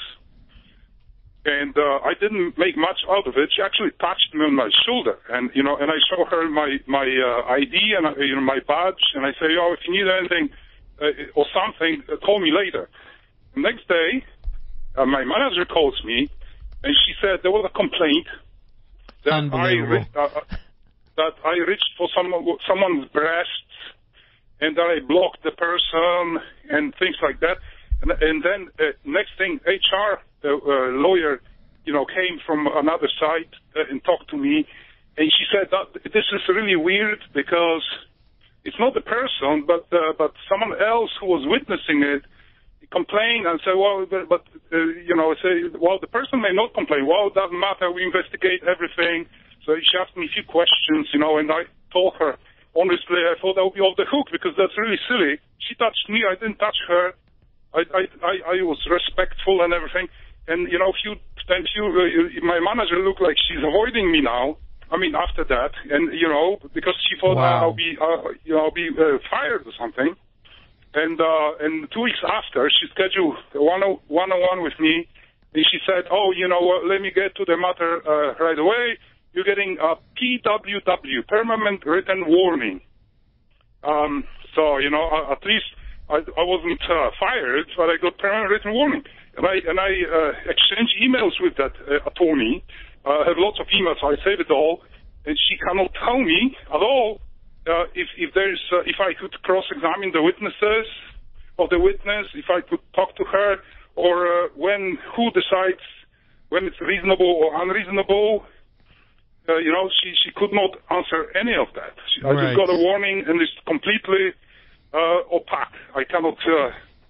and uh, I didn't make much out of it. She actually touched me on my shoulder, and, you know, and I show her my, my uh, I D and, uh, you know, my badge, and I say, oh, if you need anything uh, or something, uh, call me later. The next day, uh, my manager calls me, and she said there was a complaint that I re- uh, that I reached for some, someone's breasts, and that I blocked the person and things like that. And, and then uh, next thing, H R uh, uh, lawyer, you know, came from another side uh, and talked to me, and she said that this is really weird because it's not the person, but uh, but someone else who was witnessing it. Complain and say, well, but, but uh, you know, say, well, the person may not complain. Well, it doesn't matter. We investigate everything. So she asked me a few questions, you know, and I told her, honestly, I thought I would be off the hook because that's really silly. She touched me. I didn't touch her. I I I, I was respectful and everything. And, you know, if you, if you, uh, my manager looked like she's avoiding me now. I mean, after that, and, you know, because she thought wow. I'll be, uh, you know, I'll be uh, fired or something. And uh, and two weeks after, she scheduled a one-on-one with me, and she said, oh, you know what, let me get to the matter uh, right away. You're getting a P W W, Permanent Written Warning. Um, so, you know, at least I, I wasn't uh, fired, but I got Permanent Written Warning. And I, and I uh, exchanged emails with that uh, attorney. Uh, I have lots of emails, so I saved it all. and she cannot tell me at all uh, if if there's uh, if I could cross-examine the witnesses of the witness, if I could talk to her, or uh, when who decides when it's reasonable or unreasonable. Uh, you know, she, she could not answer any of that. She, right. I just got a warning, and it's completely uh, opaque. I cannot uh,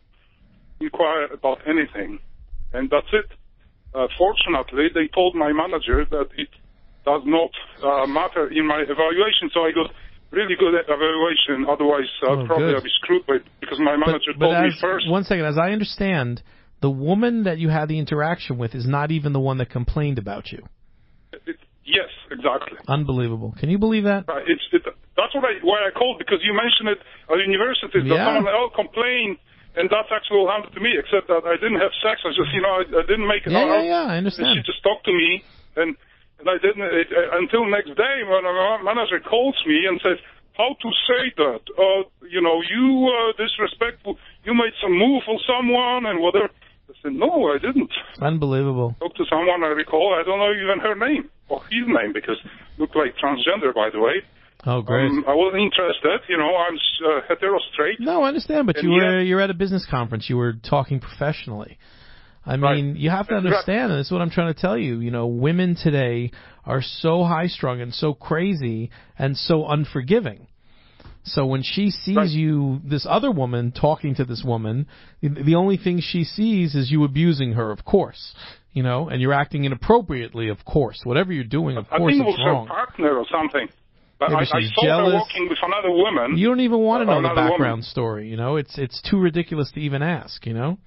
inquire about anything, and that's it. Uh, fortunately, they told my manager that it does not uh, matter in my evaluation, so I got really good evaluation. Otherwise, uh, oh, probably good. I'd be screwed by, because my manager but, but told as, me first. One second, as I understand, the woman that you had the interaction with is not even the one that complained about you. It, yes, exactly. Unbelievable. Can you believe that? Uh, it's it, that's what I why I called, because you mentioned it at universities that Yeah. someone else complained, and that's actually what happened to me. Except that I didn't have sex. I just you know I, I didn't make it Yeah, out. yeah, yeah. I understand. She just talked to me, and and I didn't it, uh, until next day when my manager calls me and says, how to say that? Uh, you know, you uh, disrespectful. You made some move on someone and whatever. I said, no, I didn't. Unbelievable. Talk to someone I recall. I don't know even her name or his name, because looked like transgender, by the way. Oh, great. Um, I wasn't interested. You know, I'm uh, hetero straight. No, I understand, but And you were yet- you're at a business conference. You were talking professionally. I mean, Right. you have to understand, and this is what I'm trying to tell you. You know, women today are so high-strung and so crazy and so unforgiving. So when she sees Right. you, this other woman, talking to this woman, the only thing she sees is you abusing her, of course. You know, and you're acting inappropriately, of course. Whatever you're doing, of I course, think it it's was wrong. her partner or something. But Yeah, I, but I she's saw jealous. her walking with another woman. You don't even want to Uh, know the another background woman. story. You know, it's it's too ridiculous to even ask. You know,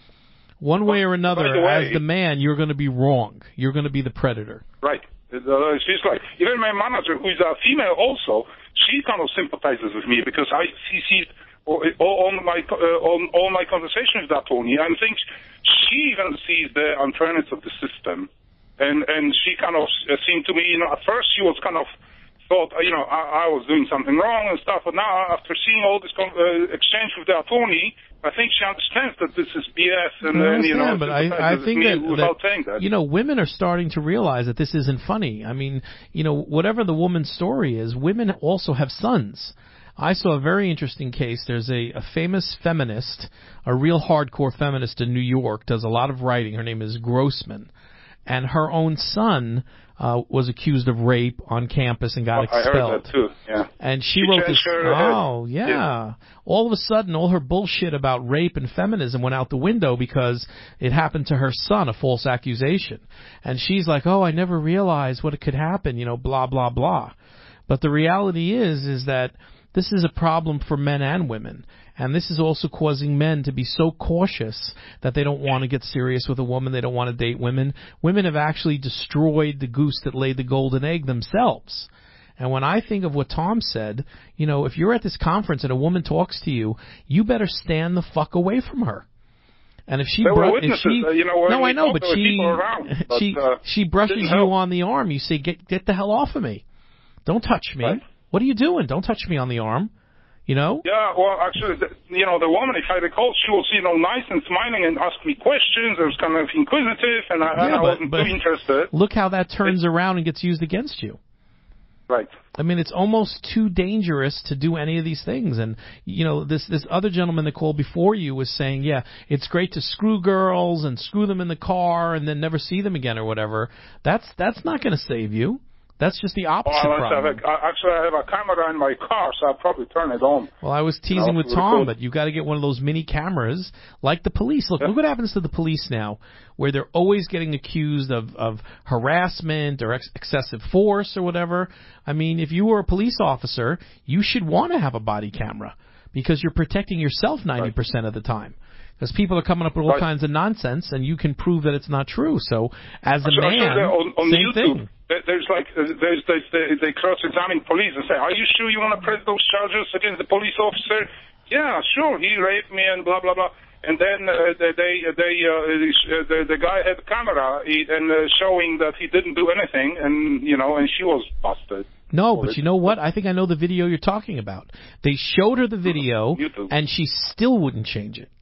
one way or another, by the way- as the man, you're going to be wrong. You're going to be the predator. Right. Uh, she's like, even my manager, who is a female also, she kind of sympathizes with me, because I she sees all, all my uh, on all my conversations with that Tony, and thinks she even sees the unfairness of the system, and and she kind of seemed to me, you know, at first she was kind of thought, you know, I, I was doing something wrong and stuff, but now after seeing all this con- uh, exchange with the attorney, I think she understands that this is B S, and I then, you know, understand, but I, I sympathizes think with me that, without that saying that. you know, women are starting to realize that this isn't funny. I mean, you know, whatever the woman's story is, women also have sons. I saw a very interesting case. There's a, a famous feminist, a real hardcore feminist in New York, does a lot of writing. Her name is Grossman. And her own son uh, was accused of rape on campus and got I expelled. heard that too, yeah. And she, She wrote changed this. her, uh, oh, yeah. yeah. All of a sudden, all her bullshit about rape and feminism went out the window because it happened to her son, a false accusation. And she's like, oh, I never realized what it could happen, you know, blah, blah, blah. But the reality is, is that this is a problem for men and women. And this is also causing men to be so cautious that they don't want to get serious with a woman. They don't want to date women. Women have actually destroyed the goose that laid the golden egg themselves. And when I think of what Tom said, you know, if you're at this conference and a woman talks to you, you better stand the fuck away from her. And if she, There were bru- witnesses, if she, uh, you know, when no, we I know, talked, but there were she, people around, but, she, uh, she brushes didn't you help. on the arm. You say, get, get the hell off of me. Don't touch me. Right. What are you doing? Don't touch me on the arm. You know? Yeah, well, actually, the, you know, the woman, if I recall, she was, you know, nice and smiling and asked me questions. I was kind of inquisitive, and I, Yeah, and I but- wasn't but too interested. Look how that turns around and gets used against you. Right. I mean, it's almost too dangerous to do any of these things. And, you know, this this other gentleman that called before you was saying, yeah, it's great to screw girls and screw them in the car and then never see them again or whatever. That's that's not going to save you. That's just the opposite Well, I problem. have a, I- actually, I have a camera in my car, so I'll probably turn it on. Well, I was teasing know, with really Tom, cool. but you got to get one of those mini cameras like the police. Look, Yeah. look what happens to the police now, where they're always getting accused of, of harassment or ex- excessive force or whatever. I mean, if you were a police officer, you should want to have a body camera because you're protecting yourself ninety percent of the time. Because people are coming up with all Right. kinds of nonsense, and you can prove that it's not true. So, as a Actually, man, actually, on, on same YouTube, thing. there- there's like, uh, there's, there's, they, they cross-examine police and say, are you sure you want to press those charges against the police officer? Yeah, sure, he raped me and blah, blah, blah. And then uh, they, they, they uh, the, the guy had a camera he, and uh, showing that he didn't do anything, and, you know, and she was busted. No, for but it. you know what? I think I know the video you're talking about. They showed her the video, YouTube. and she still wouldn't change it.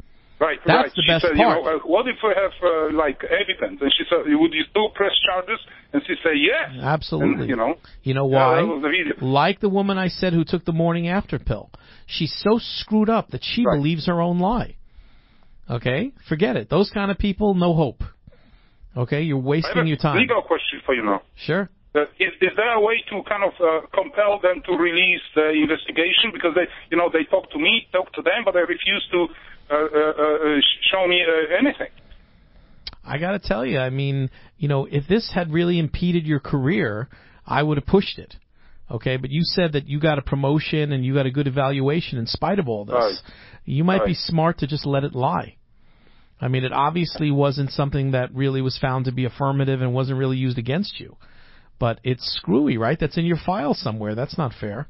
Right, That's right. the She best said, part. You know, uh, what if we have, uh, like, evidence? And she said, would you still press charges? And she said, yes. Absolutely. And, you know, you know yeah, why? that was the video. Like the woman I said who took the morning after pill. She's so screwed up that she Right. believes her own lie. Okay? Forget it. Those kind of people, no hope. Okay? You're I have wasting a your time. legal question for you now. Sure. Uh, is, is there a way to kind of uh, compel them to release the investigation? Because they, you know, they talk to me, talk to them, but they refuse to uh, uh, uh, show me uh, anything. I got to tell you, I mean, you know, if this had really impeded your career, I would have pushed it. Okay, but you said that you got a promotion and you got a good evaluation in spite of all this. Right. You might Right. be smart to just let it lie. I mean, it obviously wasn't something that really was found to be affirmative and wasn't really used against you. But it's screwy, right? That's in your file somewhere. That's not fair.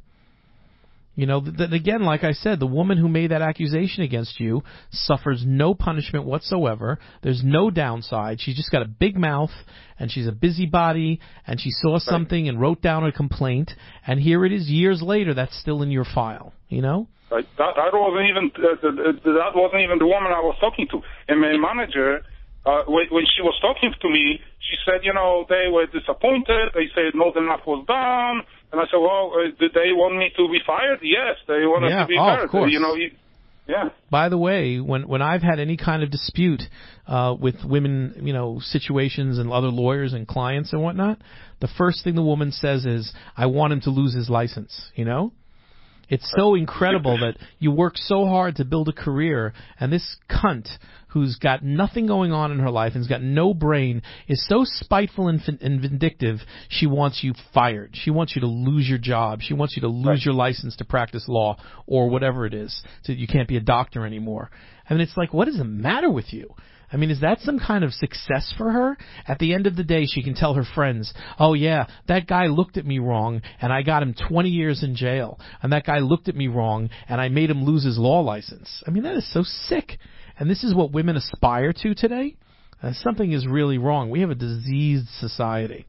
You know, th- th- again, like I said, the woman who made that accusation against you suffers no punishment whatsoever. There's no downside. She's just got a big mouth, and she's a busybody, and she saw something and wrote down a complaint, and here it is years later that's still in your file, you know? Right. That, that wasn't even uh, the, the, that wasn't even the woman I was talking to. And my manager, uh, when, when she was talking to me, she said, you know, they were disappointed. They said not enough was done. And I said, well, uh, did they want me to be fired? Yes, they wanted Yeah, to be oh, fired. of course. You know, you, yeah. By the way, when when I've had any kind of dispute uh, with women, you know, situations and other lawyers and clients and whatnot, the first thing the woman says is, I want him to lose his license, you know? It's so incredible that you work so hard to build a career, and this cunt who's got nothing going on in her life and's got no brain is so spiteful and, and vindictive, she wants you fired. She wants you to lose your job. She wants you to lose Right. your license to practice law or whatever it is, so you can't be a doctor anymore. I mean, it's like, what is the matter with you? I mean, is that some kind of success for her? At the end of the day, she can tell her friends, oh, yeah, that guy looked at me wrong, and I got him twenty years in jail. And that guy looked at me wrong, and I made him lose his law license. I mean, that is so sick. And this is what women aspire to today? Uh, something is really wrong. We have a diseased society.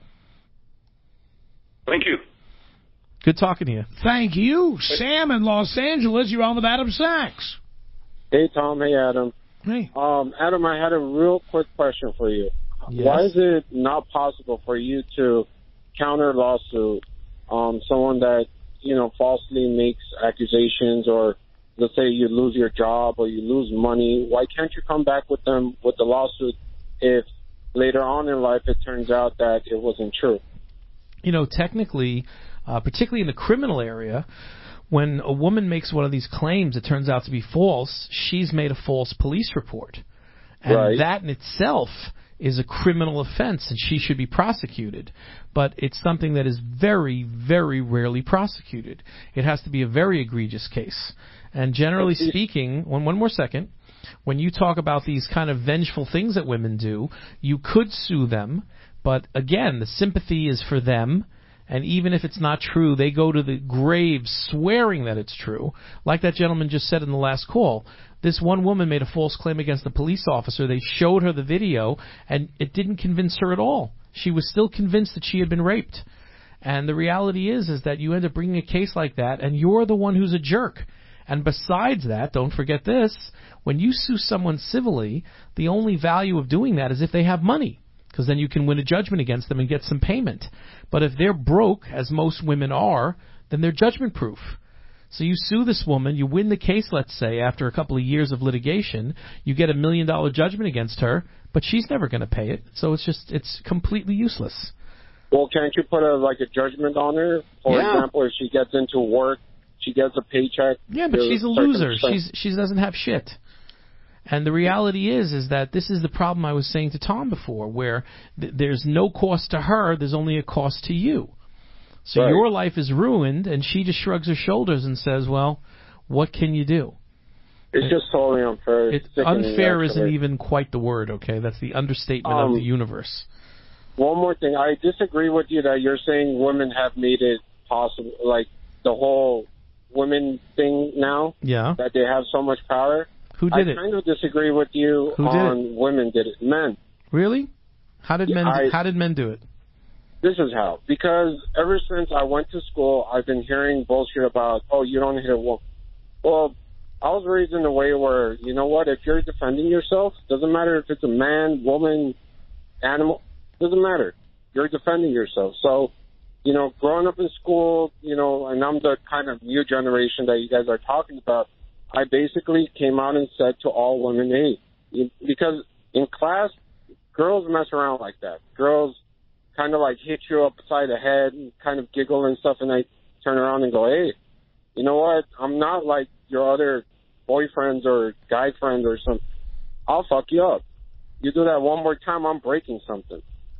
Thank you. Good talking to you. Thank you. Sam in Los Angeles, you're on with Adam Sachs. Hey, Tom. Hey, Adam. Hey. Um, Adam, I had a real quick question for you. Yes? Why is it not possible for you to counter lawsuit um, someone that, you know, falsely makes accusations, or let's say you lose your job or you lose money? Why can't you come back with them with the lawsuit if later on in life it turns out that it wasn't true? You know, technically, uh, particularly in the criminal area, when a woman makes one of these claims that turns out to be false, she's made a false police report. And Right. that in itself is a criminal offense, and she should be prosecuted. But it's something that is very, very rarely prosecuted. It has to be a very egregious case. And generally speaking, one, one more second, when you talk about these kind of vengeful things that women do, you could sue them, but again, the sympathy is for them. And even if it's not true, they go to the grave swearing that it's true. Like that gentleman just said in the last call, this one woman made a false claim against the police officer. They showed her the video, and it didn't convince her at all. She was still convinced that she had been raped. And the reality is, is that you end up bringing a case like that, and you're the one who's a jerk. And besides that, don't forget this, when you sue someone civilly, the only value of doing that is if they have money, because then you can win a judgment against them and get some payment. But if they're broke, as most women are, then they're judgment-proof. So you sue this woman, you win the case, let's say, after a couple of years of litigation, you get a million-dollar judgment against her, but she's never going to pay it. So it's just, it's completely useless. Well, can't you put a like a judgment on her? For Yeah. example, if she gets into work, she gets a paycheck. Yeah, but there's she's a certain loser. percent- She's she doesn't have shit. And the reality is, is that this is the problem I was saying to Tom before, where th- there's no cost to her, there's only a cost to you. So Right. your life is ruined, and she just shrugs her shoulders and says, well, what can you do? It's just totally unfair. It, Sickening, unfair actually. isn't even quite the word, okay? That's the understatement Um, of the universe. One more thing. I disagree with you that you're saying women have made it possible, like the whole women thing now, Yeah. that they have so much power. Who did I it? kind of disagree with you Who did on women did it. Men. Really? How did Yeah, men I- How did men do it? This is how. Because ever since I went to school, I've been hearing bullshit about, oh, you don't hit a woman. Well, I was raised in a way where, you know what, if you're defending yourself, doesn't matter if it's a man, woman, animal, doesn't matter. You're defending yourself. So, you know, growing up in school, you know, and I'm the kind of new generation that you guys are talking about, I basically came out and said to all women, hey, you, because in class, girls mess around like that. Girls kind of like hit you upside the head and kind of giggle and stuff, and I turn around and go, hey, you know what? I'm not like your other boyfriends or guy friends or something. I'll fuck you up. You do that one more time, I'm breaking something.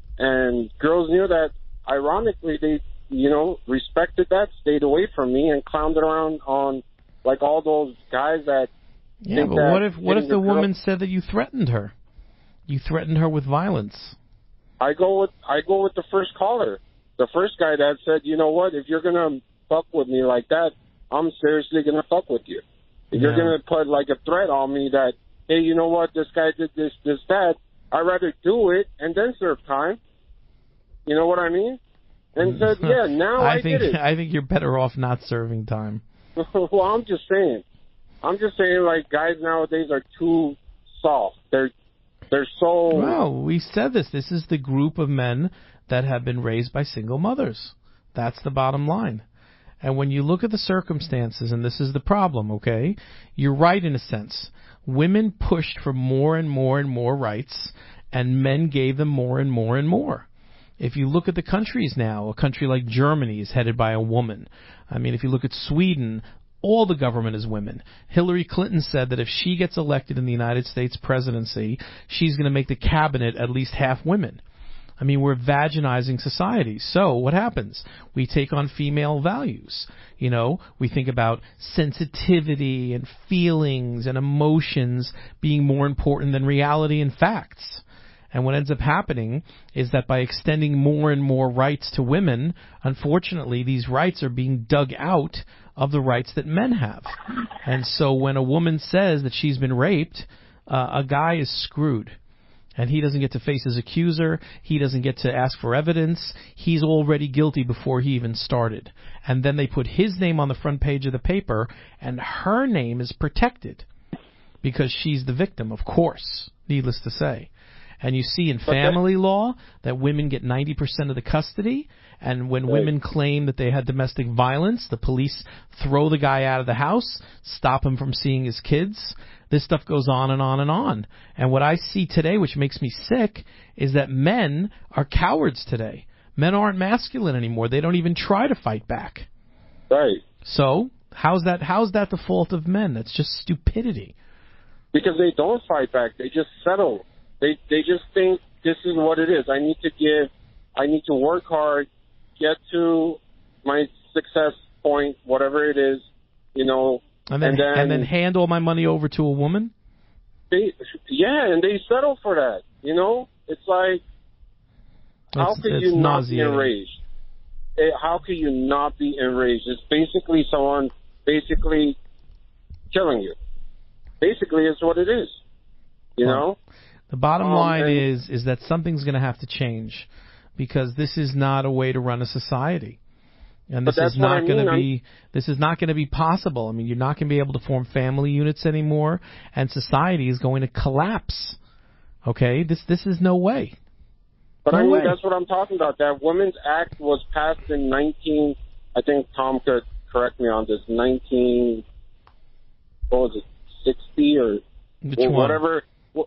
And girls knew that. Ironically, they, you know, respected that, stayed away from me, and clowned around on like all those guys that. Yeah, think but that what if what if the girl, woman said that you threatened her? You threatened her with violence. I go with I go with the first caller, the first guy that said, you know what, if you're gonna fuck with me like that, I'm seriously gonna fuck with you. If Yeah. you're gonna put like a threat on me that, hey, you know what, this guy did this, this, that, I'd rather do it and then serve time. You know what I mean? And said, yeah, now I, I think did it. I think you're better off not serving time. Well, I'm just saying. I'm just saying, like, guys nowadays are too soft. They're they're so. Well, we said this. This is the group of men that have been raised by single mothers. That's the bottom line. And when you look at the circumstances, and this is the problem, okay, you're right in a sense. Women pushed for more and more and more rights, and men gave them more and more and more. If you look at the countries now, a country like Germany is headed by a woman. I mean, if you look at Sweden, all the government is women. Hillary Clinton said that if she gets elected in the United States presidency, she's going to make the cabinet at least half women. I mean, we're vaginizing society. So what happens? We take on female values. You know, we think about sensitivity and feelings and emotions being more important than reality and facts. And what ends up happening is that by extending more and more rights to women, unfortunately, these rights are being dug out of the rights that men have. And so when a woman says that she's been raped, uh, a guy is screwed. And he doesn't get to face his accuser. He doesn't get to ask for evidence. He's already guilty before he even started. And then they put his name on the front page of the paper, and her name is protected because she's the victim, of course, needless to say. And you see in family law that women get ninety percent of the custody, and when women claim that they had domestic violence, the police throw the guy out of the house, stop him from seeing his kids. This stuff goes on and on and on. And what I see today, which makes me sick, is that men are cowards today. Men aren't masculine anymore. They don't even try to fight back. Right. So how's that? How's that the fault of men? That's just stupidity. Because they don't fight back. They just settle. They they just think this is what it is. I need to give, I need to work hard, get to my success point, whatever it is, you know. And then, and then, and then hand all my money over to a woman? They, yeah, and they settle for that, you know. It's like, how It's- could it's you not be nauseating. enraged? It, how could you not be enraged? It's basically someone basically killing you. Basically, it's what it is, you Well, know. The bottom Um, line and- is is that something's going to have to change, because this is not a way to run a society, and But this that's is what not I going to mean. be this is not going to be possible. I mean, you're not going to be able to form family units anymore, and society is going to collapse. Okay, this this is no way. But No I mean, way. that's what I'm talking about. That Women's Act was passed in nineteen. I think Tom could correct me on this. nineteen. What was it? sixty or Which or one? whatever.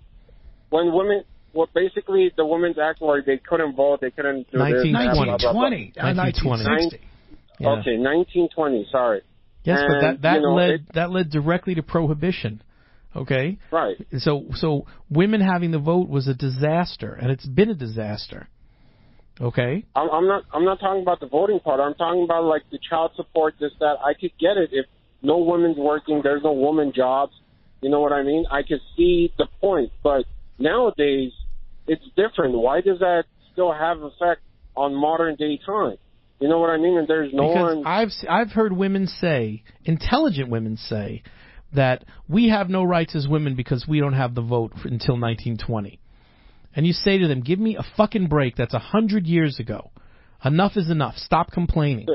When women, well, basically the Women's Act where they couldn't vote, they couldn't do this. nineteen blah, blah, blah, nineteen blah. twenty. Uh, nineteen twenty. nineteen sixty. Yeah. Okay, nineteen twenty. Sorry. Yes, but And, that that you know, led it- that led directly to prohibition. Okay. Right. So so women having the vote was a disaster, and it's been a disaster. Okay. I'm, I'm not. I'm not talking about the voting part. I'm talking about like the child support, this, that. I could get it if no women's working. There's no woman jobs. You know what I mean? I could see the point, but nowadays it's different. Why does that still have effect on modern day time? You know what I mean? And there's no Because one. I've I've heard women say, intelligent women say, that we have no rights as women because we don't have the vote for, until nineteen twenty. And you say to them, give me a fucking break. That's a hundred years ago. Enough is enough. Stop complaining.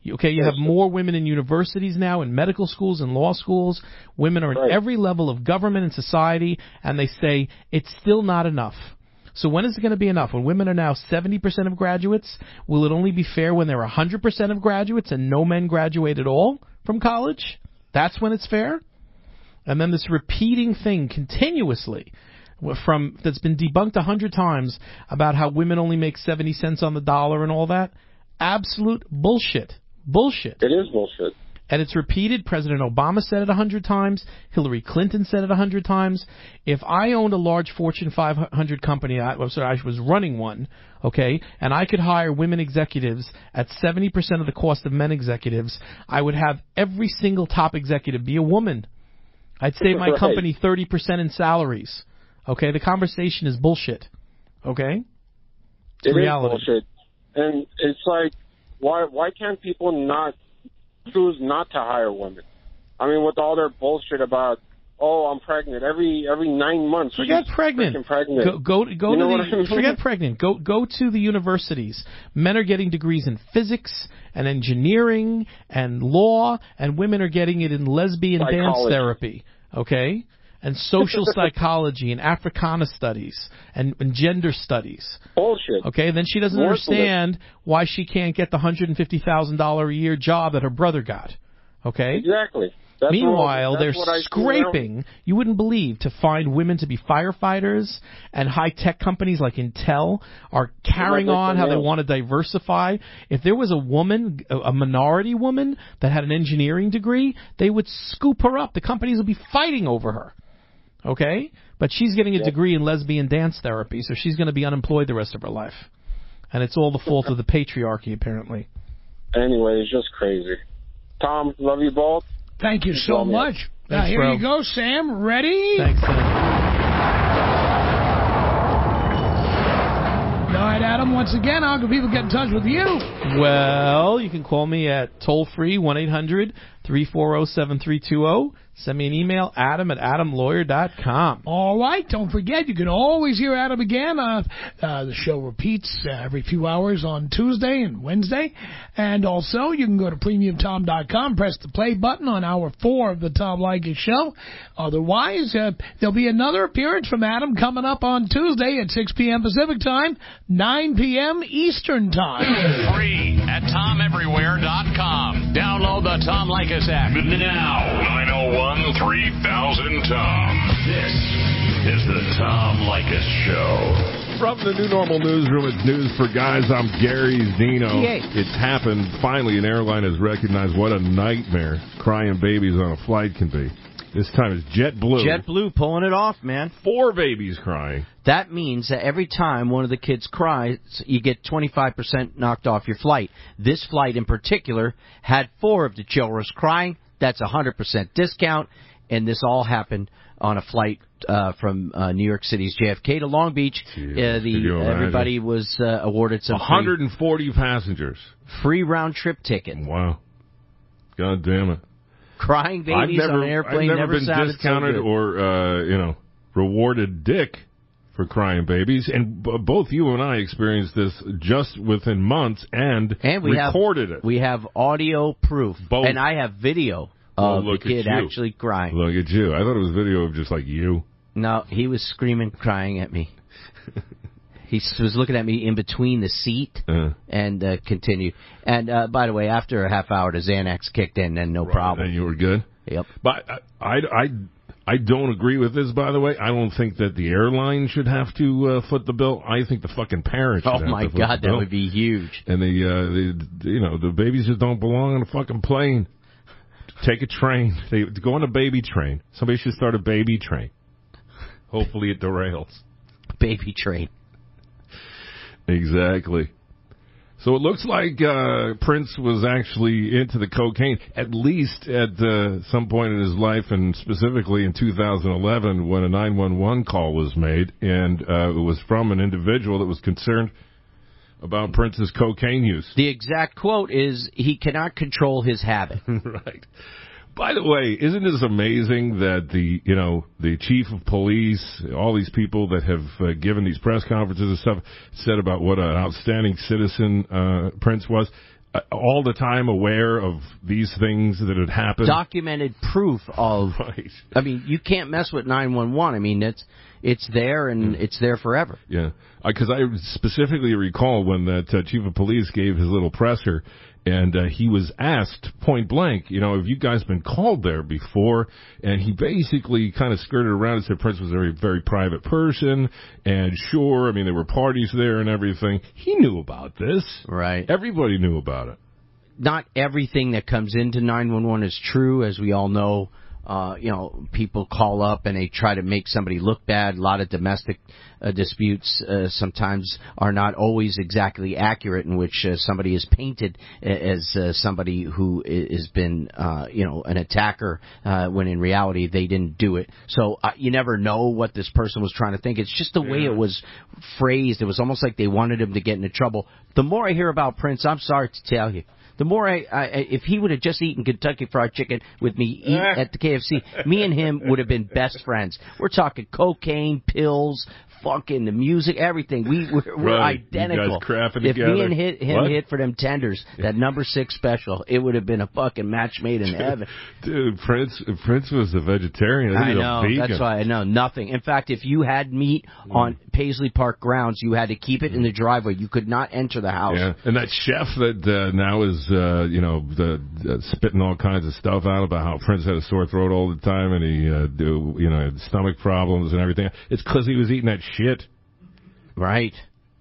Okay, you have more women in universities now, in medical schools and law schools. Women are in Right. every level of government and society, and they say it's still not enough. So when is it going to be enough? When women are now seventy percent of graduates, will it only be fair when there are one hundred percent of graduates and no men graduate at all from college? That's when it's fair? And then this repeating thing continuously from that's been debunked a hundred times about how women only make seventy cents on the dollar and all that. Absolute bullshit. Bullshit. It is bullshit. And it's repeated. President Obama said it a hundred times. Hillary Clinton said it a hundred times. If I owned a large Fortune five hundred company, I, I'm sorry, I was running one, okay, and I could hire women executives at seventy percent of the cost of men executives, I would have every single top executive be a woman. I'd save my Right. company thirty percent in salaries. Okay, the conversation is bullshit. Okay? It's It reality. is bullshit. And it's like, why why can't people not choose not to hire women? I mean, with all their bullshit about, oh, I'm pregnant every every nine months. Forget she's pregnant. freaking pregnant. Go go, go You know to what I the mean? forget pregnant. Go go to the universities. Men are getting degrees in physics and engineering and law, and women are getting it in lesbian dance Psychology. therapy. Okay. And social psychology and Africana studies and, and gender studies. Bullshit. Okay, and then she doesn't Worthless. understand why she can't get the one hundred fifty thousand dollars a year job that her brother got. Okay? Exactly. That's Meanwhile, what, they're that's what I see scraping, you wouldn't believe, to find women to be firefighters, and high-tech companies like Intel are carrying Like on how they now. want to diversify. If there was a woman, a a minority woman, that had an engineering degree, they would scoop her up. The companies would be fighting over her. Okay? But she's getting a Yep. degree in lesbian dance therapy, so she's going to be unemployed the rest of her life. And it's all the fault of the patriarchy, apparently. Anyway, it's just crazy. Tom, love you both. Thank you so call me up. much. Now, Thanks, here bro. you go, Sam. Ready? Thanks, Sam. All right, Adam, once again, how can people get in touch with you? Well, you can call me at toll-free one eight hundred three four zero seven three two zero. Send me an email, adam at adam lawyer dot com. All right, don't forget, you can always hear Adam again. Uh, uh, the show repeats uh, every few hours on Tuesday and Wednesday. And also, you can go to premium tom dot com, press the play button on hour four of the Tom Leykis Show. Otherwise, uh, there'll be another appearance from Adam coming up on Tuesday at six p.m. Pacific Time, nine p.m. Eastern Time. Free at tom everywhere dot com. Download the Tom Leykis app now. nine oh one three thousand Tom. This is the Tom Leykis Show. From the New Normal Newsroom, it's News for Guys. I'm Gary Zeno. Yay. It's happened. Finally, an airline has recognized what a nightmare crying babies on a flight can be. This time it's JetBlue. JetBlue pulling it off, man. Four babies crying. That means that every time one of the kids cries, you get twenty-five percent knocked off your flight. This flight in particular had four of the children crying. That's a one hundred percent discount, and this all happened on a flight uh, from uh, New York City's J F K to Long Beach. Jeez, uh, could you the imagine? Everybody was uh, awarded some one hundred forty passengers. free, free round-trip ticket. Wow. God damn it. Crying I've babies never, on an airplane I've never, never been sounded discounted so good. or, uh, you know, rewarded dick for crying babies. And b- both you and I experienced this just within months and, And we recorded have, it. We have audio proof. Both. And I have video Oh, of the look at kid you. actually crying. Look at you. I thought it was video of just like you. No, he was screaming, crying at me. He s- was looking at me in between the seat Uh, and uh, continued. And, uh, by the way, after a half hour, the Xanax kicked in and no right, problem. And you were good. Yep. But I, I, I, I don't agree with this, by the way. I don't think that the airline should have to uh, foot the bill. I think the fucking parents should Oh, have my to foot God, the that bill. would be huge. And the, uh, the, you know, the babies just don't belong on a fucking plane. Take a train. They go on a baby train. Somebody should start a baby train. Hopefully it derails. Baby train. Exactly. So it looks like uh, Prince was actually into the cocaine, at least at uh, some point in his life, and specifically in two thousand eleven when a nine one one call was made, and uh, it was from an individual that was concerned about Prince's cocaine use. The exact quote is, he cannot control his habit. Right. By the way, isn't this amazing that the, you know, the chief of police, all these people that have uh, given these press conferences and stuff, said about what an outstanding citizen uh, Prince was. uh, all the time aware of these things that had happened? Documented proof of. Right. I mean, you can't mess with nine one one. I mean, it's it's there and it's there forever. Yeah, because I, I specifically recall when that uh, chief of police gave his little presser, and uh, he was asked point blank, you know, have you guys been called there before? And he basically kind of skirted around and said Prince was a very, very private person, and sure, I mean, there were parties there and everything. He knew about this. Right. Everybody knew about it. Not everything that comes into nine one one is true, as we all know. Uh, you know, people call up and they try to make somebody look bad. A lot of domestic uh, disputes uh, sometimes are not always exactly accurate, in which uh, somebody is painted as uh, somebody who has been, uh, you know, an attacker, uh, when in reality they didn't do it. So uh, you never know what this person was trying to think. It's just the way it was phrased. It was almost like they wanted him to get into trouble. The more I hear about Prince, I'm sorry to tell you, the more I, I, if he would have just eaten Kentucky Fried Chicken with me eat at the K F C, me and him would have been best friends. We're talking cocaine, pills, fucking the music, everything. We we're, we're right. identical. You guys crapping if together. me and hit, him what? hit for them tenders, that number six special, it would have been a fucking match made in heaven. Dude, Prince Prince was a vegetarian. I He was know. a vegan. That's why I know nothing. In fact, if you had meat on Paisley Park grounds, you had to keep it in the driveway. You could not enter the house. Yeah, and that chef that uh, now is, uh, you know, the, uh, spitting all kinds of stuff out about how Prince had a sore throat all the time and he, uh, do, you know, had stomach problems and everything. It's because he was eating that shit. Right.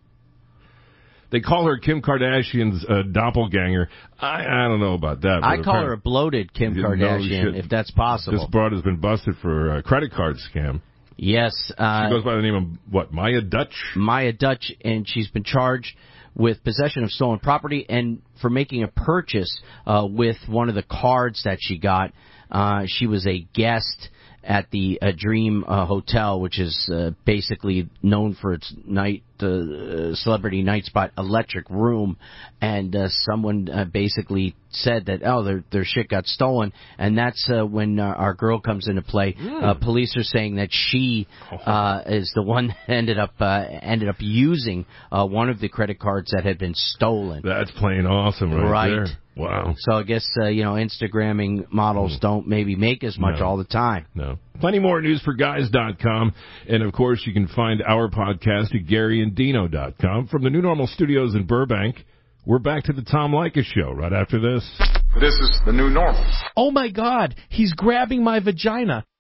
They call her Kim Kardashian's uh, doppelganger. I, I don't know about that. I call her a bloated Kim Kardashian, if that's possible. This broad has been busted for a credit card scam. Yes. Uh, she goes by the name of, what, Maya Dutch? Maya Dutch, and she's been charged with possession of stolen property and for making a purchase uh, with one of the cards that she got. Uh, she was a guest at the uh, Dream uh, Hotel, which is uh, basically known for its night uh, celebrity night spot, Electric Room, and uh, someone uh, basically said that, oh, their their shit got stolen, and that's uh, when uh, our girl comes into play. Mm. Uh, police are saying that she uh, is the one that ended up uh, ended up using uh, one of the credit cards that had been stolen. That's plain awesome, right, right. there. Wow. So I guess, uh, you know, Instagramming models mm. don't maybe make as much no. all the time. No. Plenty more at news for guys dot com. And, of course, you can find our podcast at Gary and Dino dot com. From the New Normal Studios in Burbank, we're back to the Tom Leykis Show right after this. This is the new normal. Oh, my God. He's grabbing my vagina.